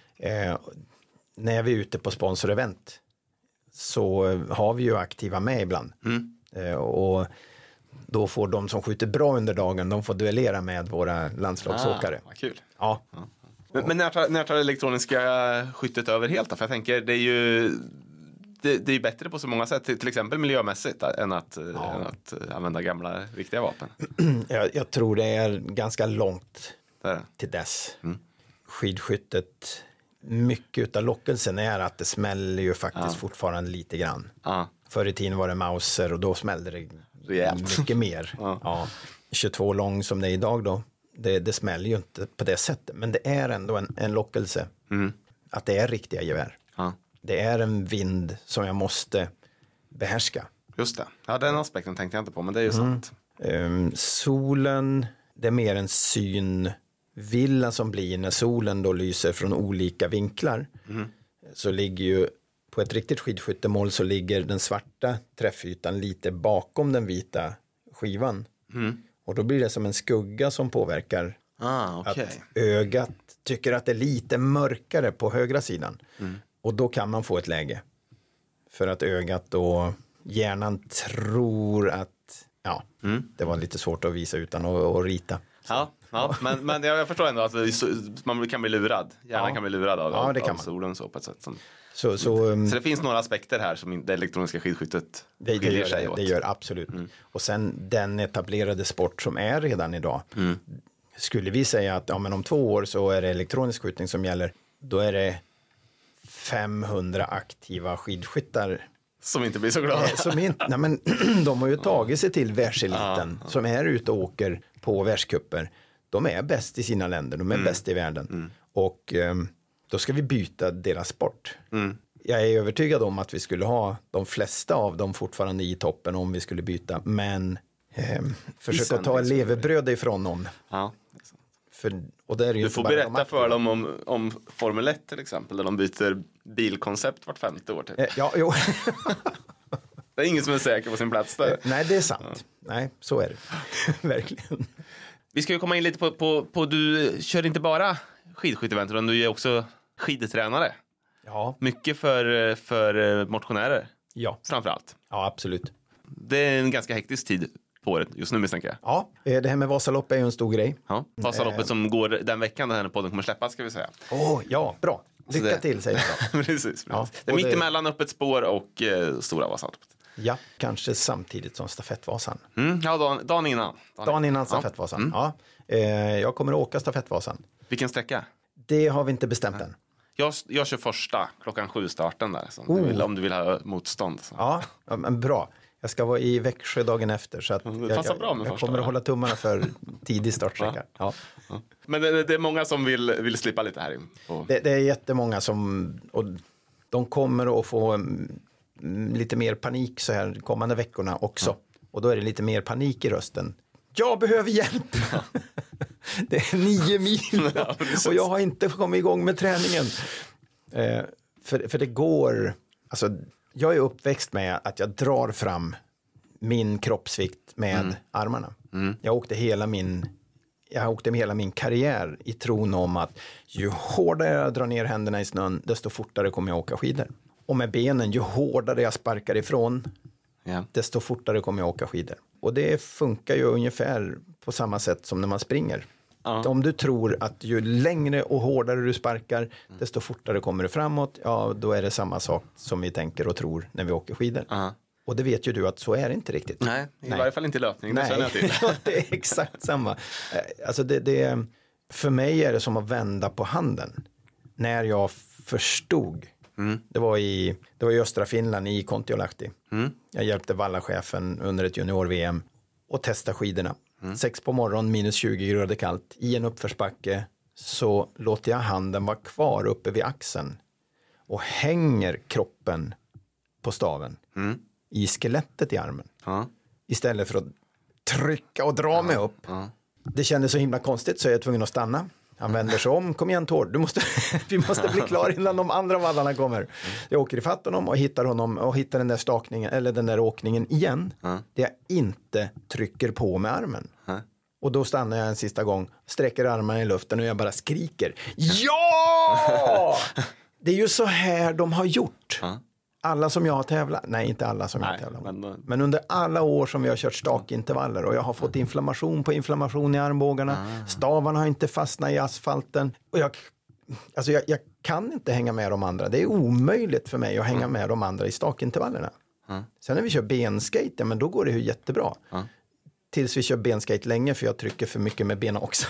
När vi är ute på sponsorevent så har vi ju aktiva med ibland. Och då får de som skjuter bra under dagen, de får duellera med våra landslagsåkare. Vad kul. Ja. Men när tar elektroniska skyttet över helt då? För jag tänker, det är ju bättre på så många sätt, till exempel miljömässigt, än att använda gamla riktiga vapen. Jag tror det är ganska långt till dess. Skidskyttet, mycket av lockelsen är att det smäller ju faktiskt fortfarande lite grann. Förr i tiden var det Mauser och då smällde det rejält. Mycket mer. 22 lång som det är idag då. Det smäller ju inte på det sättet. Men det är ändå en lockelse. Att det är riktiga gevär. Det är en vind som jag måste behärska. Just det. Ja, den aspekten tänkte jag inte på, men det är ju sant. Solen, det är mer en synvilla som blir när solen då lyser från olika vinklar. Så ligger ju på ett riktigt skidskyttemål så ligger den svarta träffytan lite bakom den vita skivan. Och då blir det som en skugga som påverkar att ögat tycker att det är lite mörkare på högra sidan. Och då kan man få ett läge. För att ögat då, hjärnan tror att det var lite svårt att visa utan att rita. Ja, men jag förstår ändå att man kan bli lurad. Hjärnan kan bli lurad av solen så på ett sätt som... Så det finns några aspekter här som det elektroniska skidskyttet skiljer sig åt. Det gör absolut. Och sen den etablerade sport som är redan idag. Skulle vi säga att men om 2 år så är det elektronisk skjutning som gäller, då är det 500 aktiva skidskyttar som inte blir så glada. De har ju tagit sig till världseliten som är ute och åker på världscuper. De är bäst i sina länder, de är bäst i världen. Och då ska vi byta deras sport. Jag är övertygad om att vi skulle ha de flesta av dem fortfarande i toppen om vi skulle byta. Men försöka ta levebröd ifrån någon. Och det är ju du får berätta för dem om Formel 1 till exempel, där de byter bilkoncept vart 5:e år. Typ. Det är ingen som är säker på sin plats där. Nej, det är sant. Nej, så är det. Verkligen. Vi ska ju komma in lite på du kör inte bara skidskytteevent, utan du är också skidtränare. Ja. Mycket för motionärer. Ja. Framförallt. Ja, absolut. Det är en ganska hektisk tid på året just nu, misstänker jag. Ja, det här med Vasaloppet är ju en stor grej. Ja, Vasaloppet som går den veckan den här podden kommer släppas, ska vi säga. Ja, bra. Lycka till, säger jag. Precis. Ja, det är mitt emellan Öppet spår och Stora Vasaloppet. Ja, kanske samtidigt som Stafettvasan. Ja, dagen innan. Dagen innan Stafettvasan, jag kommer att åka Stafettvasan. Vilken sträcka? Det har vi inte bestämt än. Jag kör första, 7:00 starten där. Om du vill ha motstånd. Så. Ja, men bra. Jag ska vara i Växjö dagen efter. Så att jag kommer att hålla tummarna för tidig startsträcka. Ja. Men det är många som vill slippa lite här. Det är jättemånga som... Och de kommer att få lite mer panik så här kommande veckorna också. Och då är det lite mer panik i rösten. Jag behöver hjälp! Det är 9 mil och jag har inte kommit igång med träningen. För det går... Alltså, jag är uppväxt med att jag drar fram min kroppsvikt med armarna. Jag åkte hela min karriär i tron om att ju hårdare jag drar ner händerna i snön, desto fortare kommer jag åka skidor. Och med benen, ju hårdare jag sparkar ifrån, desto fortare kommer jag åka skidor. Och det funkar ju ungefär på samma sätt som när man springer. Om du tror att ju längre och hårdare du sparkar, desto fortare kommer du framåt, då är det samma sak som vi tänker och tror när vi åker skidor. Och det vet ju du att så är det inte riktigt. Nej, i varje fall inte i löpning, det känner jag till. Det är exakt samma. Alltså för mig är det som att vända på handen. När jag förstod, det var i östra Finland i Kontiolahti. Jag hjälpte vallachefen under ett junior-VM och testa skidorna. 6 på morgon, minus 20 grader kallt. I en uppförsbacke så låter jag handen vara kvar uppe vid axeln. Och hänger kroppen på staven. I skelettet i armen. Istället för att trycka och dra mig upp. Det kändes så himla konstigt så jag är tvungen att stanna. Han vänder sig om, kom igen Tord, vi måste bli klar innan de andra vallarna kommer. Jag åker ifatt honom och hittar den där stakningen eller den där åkningen igen. Det jag inte trycker på med armen. Och då stannar jag en sista gång, sträcker armarna i luften och jag bara skriker. Ja! Det är ju så här de har gjort. Alla som jag har tävlat, nej inte alla som jag har tävlat, men under alla år som vi har kört stakintervaller och jag har fått inflammation på inflammation i armbågarna, stavarna har inte fastnat i asfalten och jag kan inte hänga med de andra. Det är omöjligt för mig att hänga med de andra i stakintervallerna. Sen när vi kör benskate, men då går det ju jättebra. Tills vi kör benskate länge för jag trycker för mycket med benen också.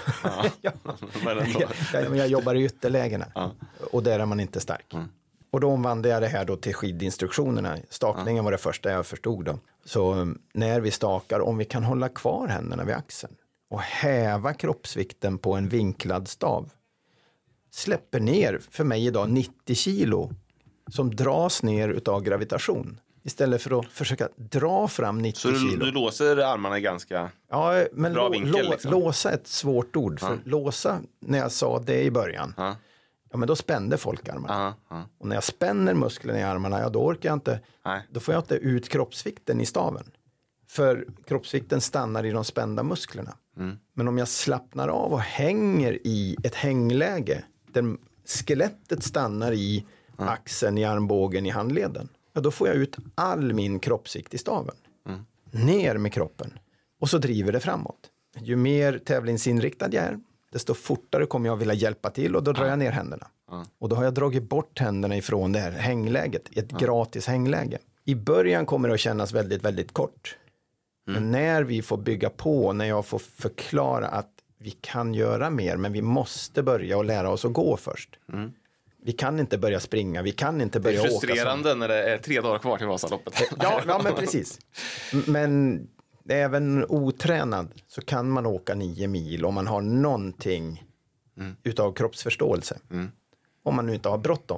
Jag jobbar i ytterlägena och där är man inte stark. Och då omvandlade jag det här då till skidinstruktionerna. Stakningen var det första jag förstod då. Så när vi stakar, om vi kan hålla kvar händerna vid axeln och häva kroppsvikten på en vinklad stav. Släpper ner för mig idag 90 kilo som dras ner utav gravitation. Istället för att försöka dra fram 90 kilo. Så du låser armarna ganska men bra vinkel? Liksom. Låsa är ett svårt ord. För låsa, när jag sa det i början... Ja, men då spände folk armarna. Och när jag spänner musklerna i armarna, då orkar jag inte. Då får jag inte ut kroppsvikten i staven. För kroppsvikten stannar i de spända musklerna. Men om jag slappnar av och hänger i ett hängläge där skelettet stannar i axeln, i armbågen, i handleden. Ja, då får jag ut all min kroppsvikt i staven. Ner med kroppen. Och så driver det framåt. Ju mer tävlingsinriktad jag är, desto fortare kommer jag vilja hjälpa till och då drar jag ner händerna. Och då har jag dragit bort händerna ifrån det här hängläget, ett gratis hängläge. I början kommer det att kännas väldigt, väldigt kort. Men när vi får bygga på, när jag får förklara att vi kan göra mer, men vi måste börja och lära oss att gå först. Vi kan inte börja springa, vi kan inte börja åka. Det är frustrerande när det är 3 dagar kvar till Vasaloppet. Ja, men precis. Men även otränad så kan man åka 9 mil om man har någonting utav kroppsförståelse. Om man nu inte har bråttom.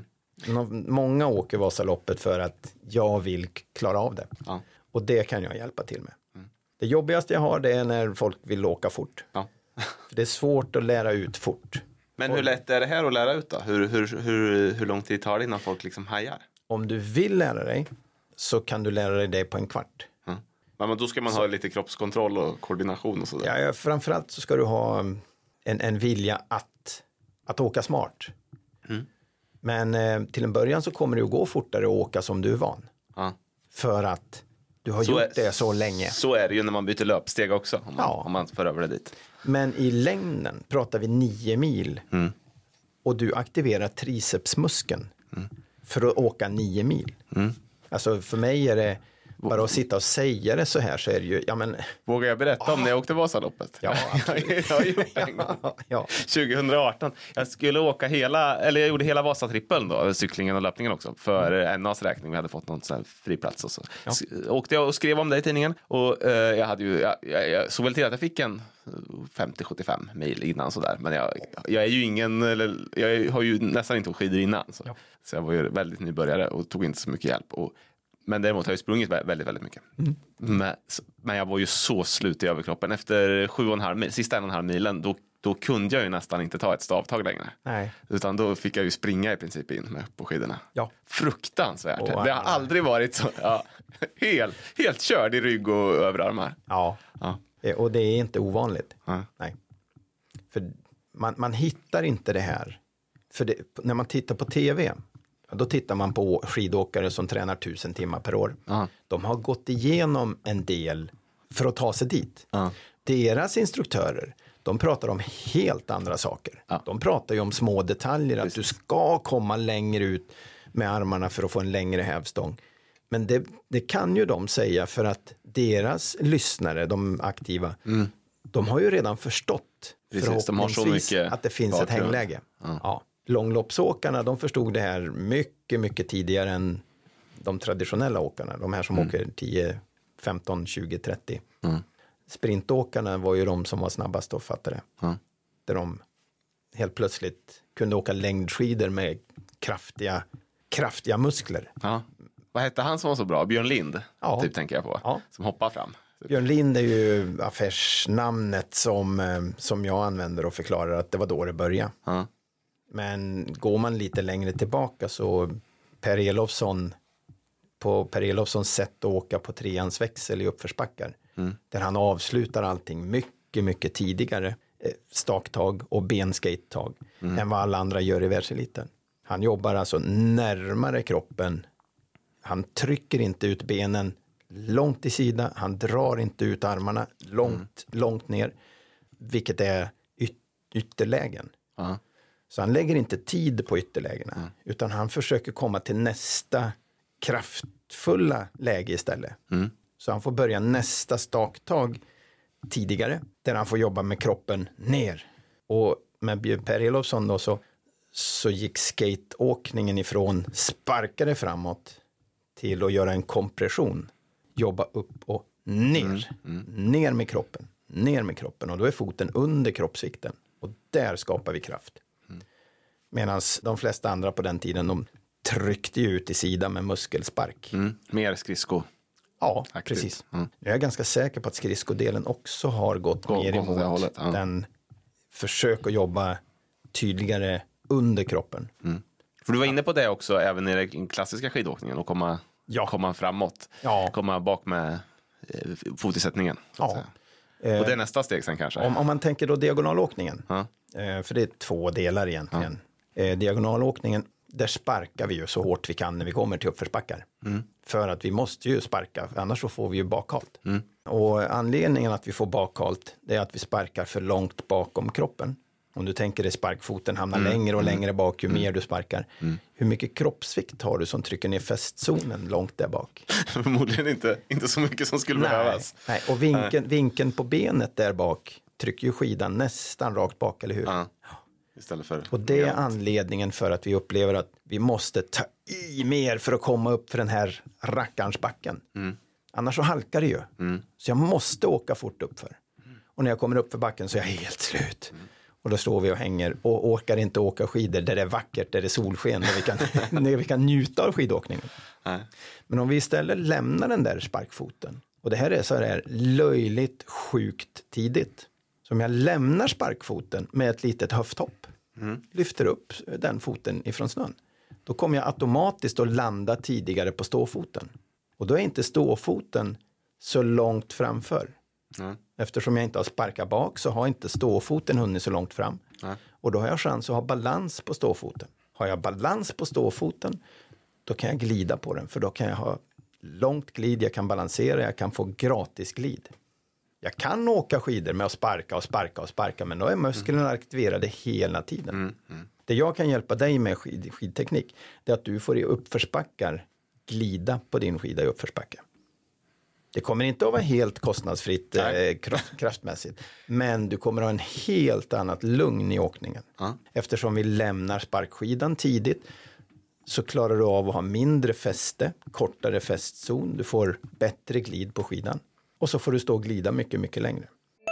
Många åker Vasaloppet för att jag vill klara av det. Och det kan jag hjälpa till med. Det jobbigaste jag har, det är när folk vill åka fort. För det är svårt att lära ut fort. Men hur lätt är det här att lära ut då? Hur lång tid tar det innan folk liksom hajar? Om du vill lära dig så kan du lära dig det på en kvart. Men då ska man ha lite kroppskontroll och koordination och sådär. Ja, framförallt så ska du ha en vilja att åka smart. Men till en början så kommer det att gå fortare att åka som du är van. För att du har gjort det så länge. Så är det ju när man byter löpsteg också. Om man för över det dit. Men i längden pratar vi 9 mil. Och du aktiverar tricepsmuskeln för att åka 9 mil. Alltså för mig är det bara att sitta och säga det så här så är det ju, Vågar jag berätta om när jag åkte Vasaloppet? Ja, jag har gjort det en gång. 2018. Jag gjorde hela Vasatrippeln då, cyklingen och löpningen också, för NAs räkning. Vi hade fått någon sån här friplats och så. Åkte jag och skrev om det i tidningen och jag såg väl till att jag fick en 50-75 mil innan sådär. Men jag är ju jag har ju nästan inte åkt skidor innan. Så jag var ju väldigt nybörjare och tog inte så mycket hjälp. Men däremot har jag sprungit väldigt, väldigt mycket. Men jag var ju så slut i överkroppen. Efter 7,5 mil, sista 1,5 milen, då kunde jag ju nästan inte ta ett stavtag längre. Nej. Utan då fick jag ju springa i princip in på skidorna. Ja. Fruktansvärt. Det har aldrig varit så. Helt körd i rygg och överarmar. Ja. Och det är inte ovanligt. Nej. För man hittar inte det här. För när man tittar på tv, då tittar man på skidåkare som tränar 1000 timmar per år. De har gått igenom en del för att ta sig dit. Deras instruktörer, de pratar om helt andra saker. De pratar ju om små detaljer, att du ska komma längre ut med armarna för att få en längre hävstång. Men det kan ju de säga för att deras lyssnare, de aktiva, de har ju redan förstått förhoppningsvis att det finns ett hängläge. Långloppsåkarna, de förstod det här mycket, mycket tidigare än de traditionella åkarna. De här som åker 10, 15, 20, 30. Sprintåkarna var ju de som var snabbast att fatta det. Där de helt plötsligt kunde åka längdskidor med kraftiga muskler. Vad hette han som var så bra? Björn Lind, typ tänker jag på. Som hoppar fram. Björn Lind är ju affärsnamnet som jag använder och förklarar att det var då det började. Men går man lite längre tillbaka så Per Elofssons sätt att åka på treans växel i uppförsbackar. Där han avslutar allting mycket, mycket tidigare. Staktag och benskate-tag än vad alla andra gör i världseliten. Han jobbar alltså närmare kroppen. Han trycker inte ut benen långt i sida. Han drar inte ut armarna långt ner. Vilket är ytterlägen. Så han lägger inte tid på ytterlägena. Utan han försöker komma till nästa kraftfulla läge istället. Så han får börja nästa staktag tidigare. Där han får jobba med kroppen ner. Och med Per Elofsson då så gick skateåkningen ifrån sparkare framåt till att göra en kompression. Jobba upp och ner. Ner med kroppen. Ner med kroppen. Och då är foten under kroppsvikten. Och där skapar vi kraft. Medan de flesta andra på den tiden, de tryckte ut i sidan med muskelspark. Mer skridsko. Ja, precis. Jag är ganska säker på att skridskodelen också har gått mer emot den försök att jobba tydligare under kroppen. För du var inne på det också även i den klassiska skidåkningen och komma framåt. Komma bak med fotisättningen. Och det är nästa steg sen kanske. Om man tänker då diagonalåkningen. För det är 2 delar egentligen. Diagonalåkningen, där sparkar vi ju så hårt vi kan när vi kommer till uppförsbackar. För att vi måste ju sparka, annars så får vi ju bakhalt. Och anledningen att vi får bakhalt, det är att vi sparkar för långt bakom kroppen. Om du tänker dig sparkfoten hamnar längre och längre bak ju mer du sparkar. Hur mycket kroppsvikt har du som trycker ner fästzonen långt där bak? Förmodligen inte så mycket som skulle behövas. Nej. Och vinkeln på benet där bak trycker ju skidan nästan rakt bak, eller hur? Istället för och det är anledningen för att vi upplever att vi måste ta i mer för att komma upp för den här rackarns backen. Annars så halkar det ju. Så jag måste åka fort upp för. Och när jag kommer upp för backen så är jag helt slut. Och då står vi och hänger och orkar inte åka skidor där det är vackert, där det är solsken, där vi kan njuta av skidåkningen. Men om vi istället lämnar den där sparkfoten, och det här är så här löjligt sjukt tidigt. Så om jag lämnar sparkfoten med ett litet höfthopp, lyfter upp den foten ifrån snön, då kommer jag automatiskt att landa tidigare på ståfoten. Och då är inte ståfoten så långt framför. Eftersom jag inte har sparkat bak så har inte ståfoten hunnit så långt fram. Och då har jag chans att ha balans på ståfoten. Har jag balans på ståfoten, då kan jag glida på den. För då kan jag ha långt glid, jag kan balansera, jag kan få gratis glid. Jag kan åka skidor med att sparka, men då är musklerna aktiverade hela tiden. Det jag kan hjälpa dig med skidteknik, det är att du får i uppförsbackar glida på din skida i uppförsbacka. Det kommer inte att vara helt kostnadsfritt kraftmässigt, men du kommer att ha en helt annat lugn i åkningen. Eftersom vi lämnar sparkskidan tidigt så klarar du av att ha mindre fäste, kortare fästzon, du får bättre glid på skidan. Och så får du stå och glida mycket, mycket längre.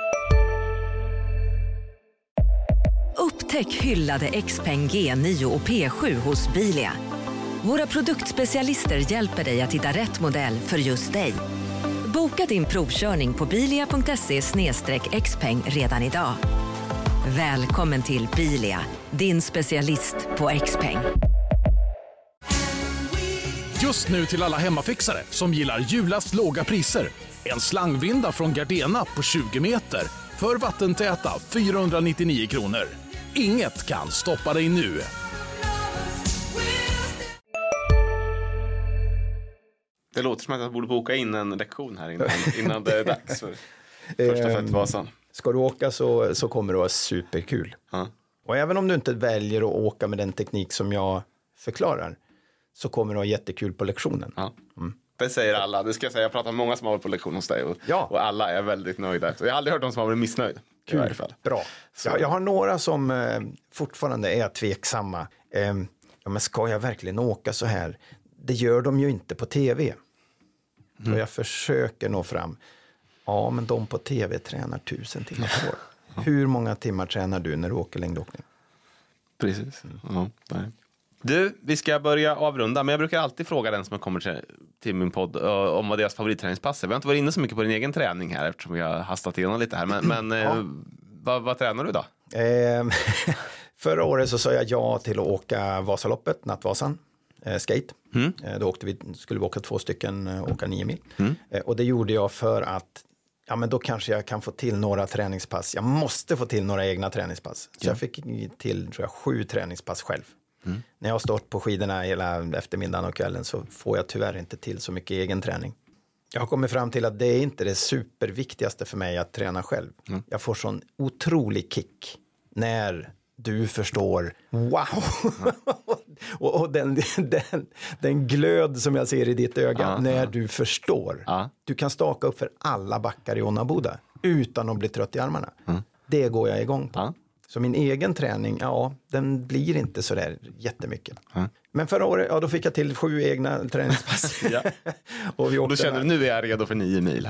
Upptäck hyllade XPeng G9 och P7 hos Bilia. Våra produktspecialister hjälper dig att hitta rätt modell för just dig. Boka din provkörning på bilia.se/xpeng redan idag. Välkommen till Bilia, din specialist på XPeng. Just nu till alla hemmafixare som gillar Julas låga priser. En slangvinda från Gardena på 20 meter för vattentäta 499 kronor. Inget kan stoppa dig nu. Det låter som att jag borde boka in en lektion här innan det är dags för första Fettvasan. Ska du åka så kommer det vara superkul. Och även om du inte väljer att åka med den teknik som jag förklarar, så kommer det vara jättekul på lektionen. Det säger alla. Det ska jag säga. Jag pratar med många som har varit på lektion hos dig och alla är väldigt nöjda. Jag har aldrig hört någon som har varit missnöjd. Kul. I alla fall. Bra. Jag har några som fortfarande är tveksamma. Men ska jag verkligen åka så här? Det gör de ju inte på tv. Och jag försöker nå fram. Ja, men de på tv tränar 1000 timmar per år. Hur många timmar tränar du när du åker längdåkning? Precis. Du, vi ska börja avrunda, men jag brukar alltid fråga den som kommer till min podd om vad deras favoritträningspass är. Vi har inte varit inne så mycket på din egen träning här eftersom vi har hastat igenom lite här. Men vad tränar du då? Förra året så sa jag ja till att åka Vasaloppet, Nattvasan, skate. Då skulle vi åka 2 stycken, åka 9 mil. Och det gjorde jag för att men då kanske jag kan få till några träningspass. Jag måste få till några egna träningspass. Så jag fick till, tror jag, 7 träningspass själv. När jag har stått på skidorna hela eftermiddagen och kvällen så får jag tyvärr inte till så mycket egen träning. Jag har kommit fram till att det är inte det superviktigaste för mig att träna själv. Jag får sån otrolig kick när du förstår, wow! och den glöd som jag ser i ditt öga när du förstår. Du kan staka upp för alla backar i Ånaboda utan att bli trött i armarna. Det går jag igång på. Så min egen träning, den blir inte så där jättemycket. Men förra året, då fick jag till 7 egna träningspass. Och vi åkte då kände du, nu är jag redo för 9 mil.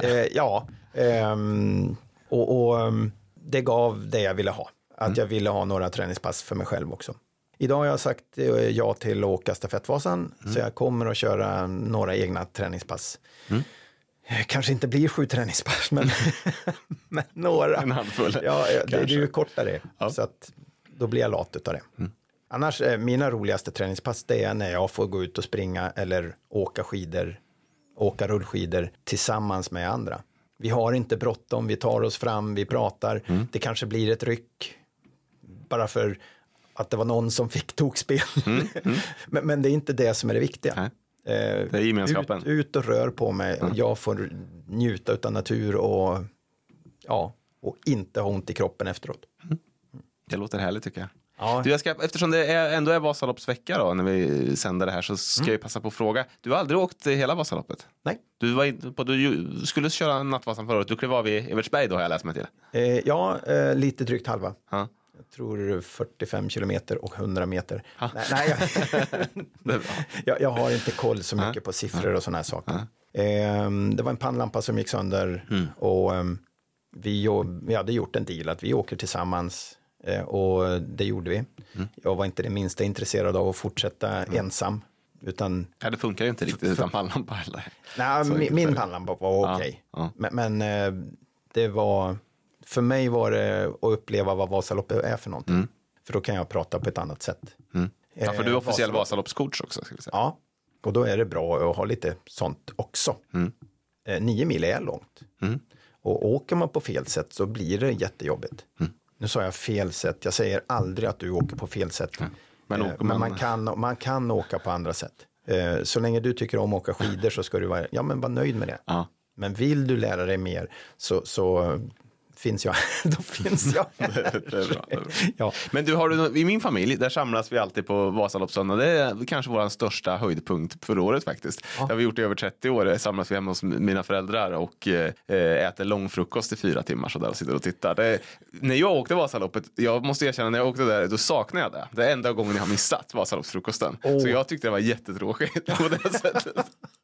Och det gav det jag ville ha. Att jag ville ha några träningspass för mig själv också. Idag har jag sagt ja till att åka Stafettvasan. Så jag kommer att köra några egna träningspass. Kanske inte blir 7 träningspass, men några. En handfull. Det är ju kortare. Så att då blir jag lat utav det. Annars, mina roligaste träningspass, det är när jag får gå ut och springa eller åka rullskidor tillsammans med andra. Vi har inte bråttom, vi tar oss fram, vi pratar. Det kanske blir ett ryck bara för att det var någon som fick tokspel. Men det är inte det som är det viktiga. Det är gemenskapen. Ut och rör på mig. Och jag får njuta av natur och inte ha ont i kroppen efteråt. Det låter härligt tycker jag. Ja. Du, eftersom det ändå är Vasaloppsvecka då, när vi sänder det här, så ska jag passa på att fråga. Du har aldrig åkt hela Vasaloppet? Nej. Du skulle köra Nattvasan förra året. Du klev av i Evertsberg då, har jag läst mig till. Lite drygt halva. Jag tror 45 kilometer och 100 meter. Jag har inte koll så mycket på siffror och såna här saker. Det var en pannlampa som gick sönder och vi hade gjort en deal att vi åker tillsammans. Och det gjorde vi. Jag var inte det minsta intresserad av att fortsätta ensam. Utan, det funkar ju inte riktigt utan pannlampa heller. Nej, min pannlampa var okej. Men det var, för mig var det att uppleva vad Vasaloppet är för någonting. För då kan jag prata på ett annat sätt. Ja, för du är officiell Vasaloppscoach också, ska vi säga. Ja, och då är det bra att ha lite sånt också. 9 mil är långt. Och åker man på fel sätt så blir det jättejobbigt. Nu sa jag fel sätt. Jag säger aldrig att du åker på fel sätt. Men man kan åka på andra sätt. Så länge du tycker om att åka skidor så ska du vara nöjd med det. Men vill du lära dig mer så finns jag. Då finns jag. Det är bra. Ja. Men i min familj, där samlas vi alltid på Vasaloppssöndag. Det är kanske vår största höjdpunkt för året faktiskt. Det har vi gjort i över 30 år. Samlas vi hemma hos mina föräldrar och äter lång frukost i 4 timmar så där och sitter och tittar. När jag åkte Vasaloppet, jag måste erkänna, när jag åkte där, då saknade jag det. Det är enda gången jag har missat Vasaloppsfrukosten. Så jag tyckte det var jättetråkigt på det sättet.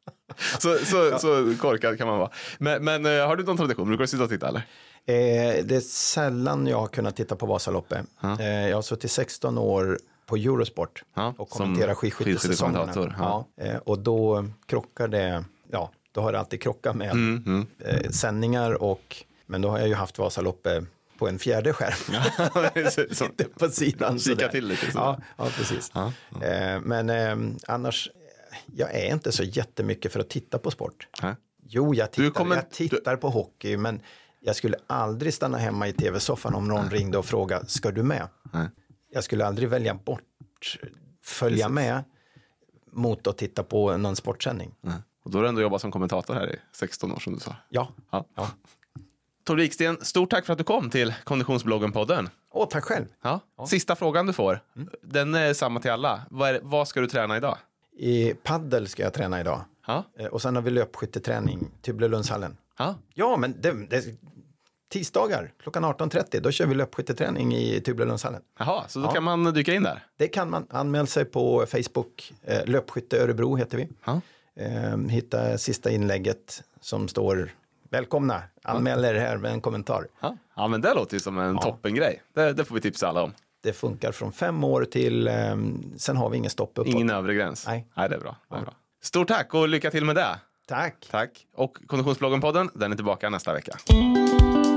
Så korkad kan man vara. Men har du någon tradition? Brukar du sitta och titta eller? Det är sällan jag har kunnat titta på Vasaloppet. Jag har suttit 16 år på Eurosport och kommenterar skidskyttesäsongerna. Och då krockar det, då har det alltid krockat med sändningar men då har jag ju haft Vasaloppet på en fjärde skärm. På sidan. Kika till lite. Ja, precis. Men annars, jag är inte så jättemycket för att titta på sport. Jo, jag tittar på hockey, men jag skulle aldrig stanna hemma i tv-soffan om någon ringde och frågade, ska du med? Jag skulle aldrig välja bort, följa med mot att titta på någon sportsändning. Och då har du ändå jobbat som kommentator här i 16 år som du sa. Ja. Tor Wiksten, stort tack för att du kom till Konditionsbloggen-podden. Tack själv. Sista frågan du får, den är samma till alla. Vad ska du träna idag? I paddel ska jag träna idag. Och sen har vi löpskytteträning, Tybblelundshallen. Ja, men det tisdagar klockan 18.30, då kör vi löpskytteträning i Tybblelundshallen. Jaha, så då kan man dyka in där? Det kan man. Anmäla sig på Facebook. Löpskytte Örebro heter vi. Hitta sista inlägget som står välkomna. Anmäl er här med en kommentar. Ja, men det låter ju som en toppengrej. Det får vi tipsa alla om. det funkar från 5 år till, sen har vi ingen stopp uppåt. Ingen övre gräns? Nej. Nej, det är bra. Det är bra. Stort tack och lycka till med det. Tack. Och Konditionsbloggen-podden, den är tillbaka nästa vecka.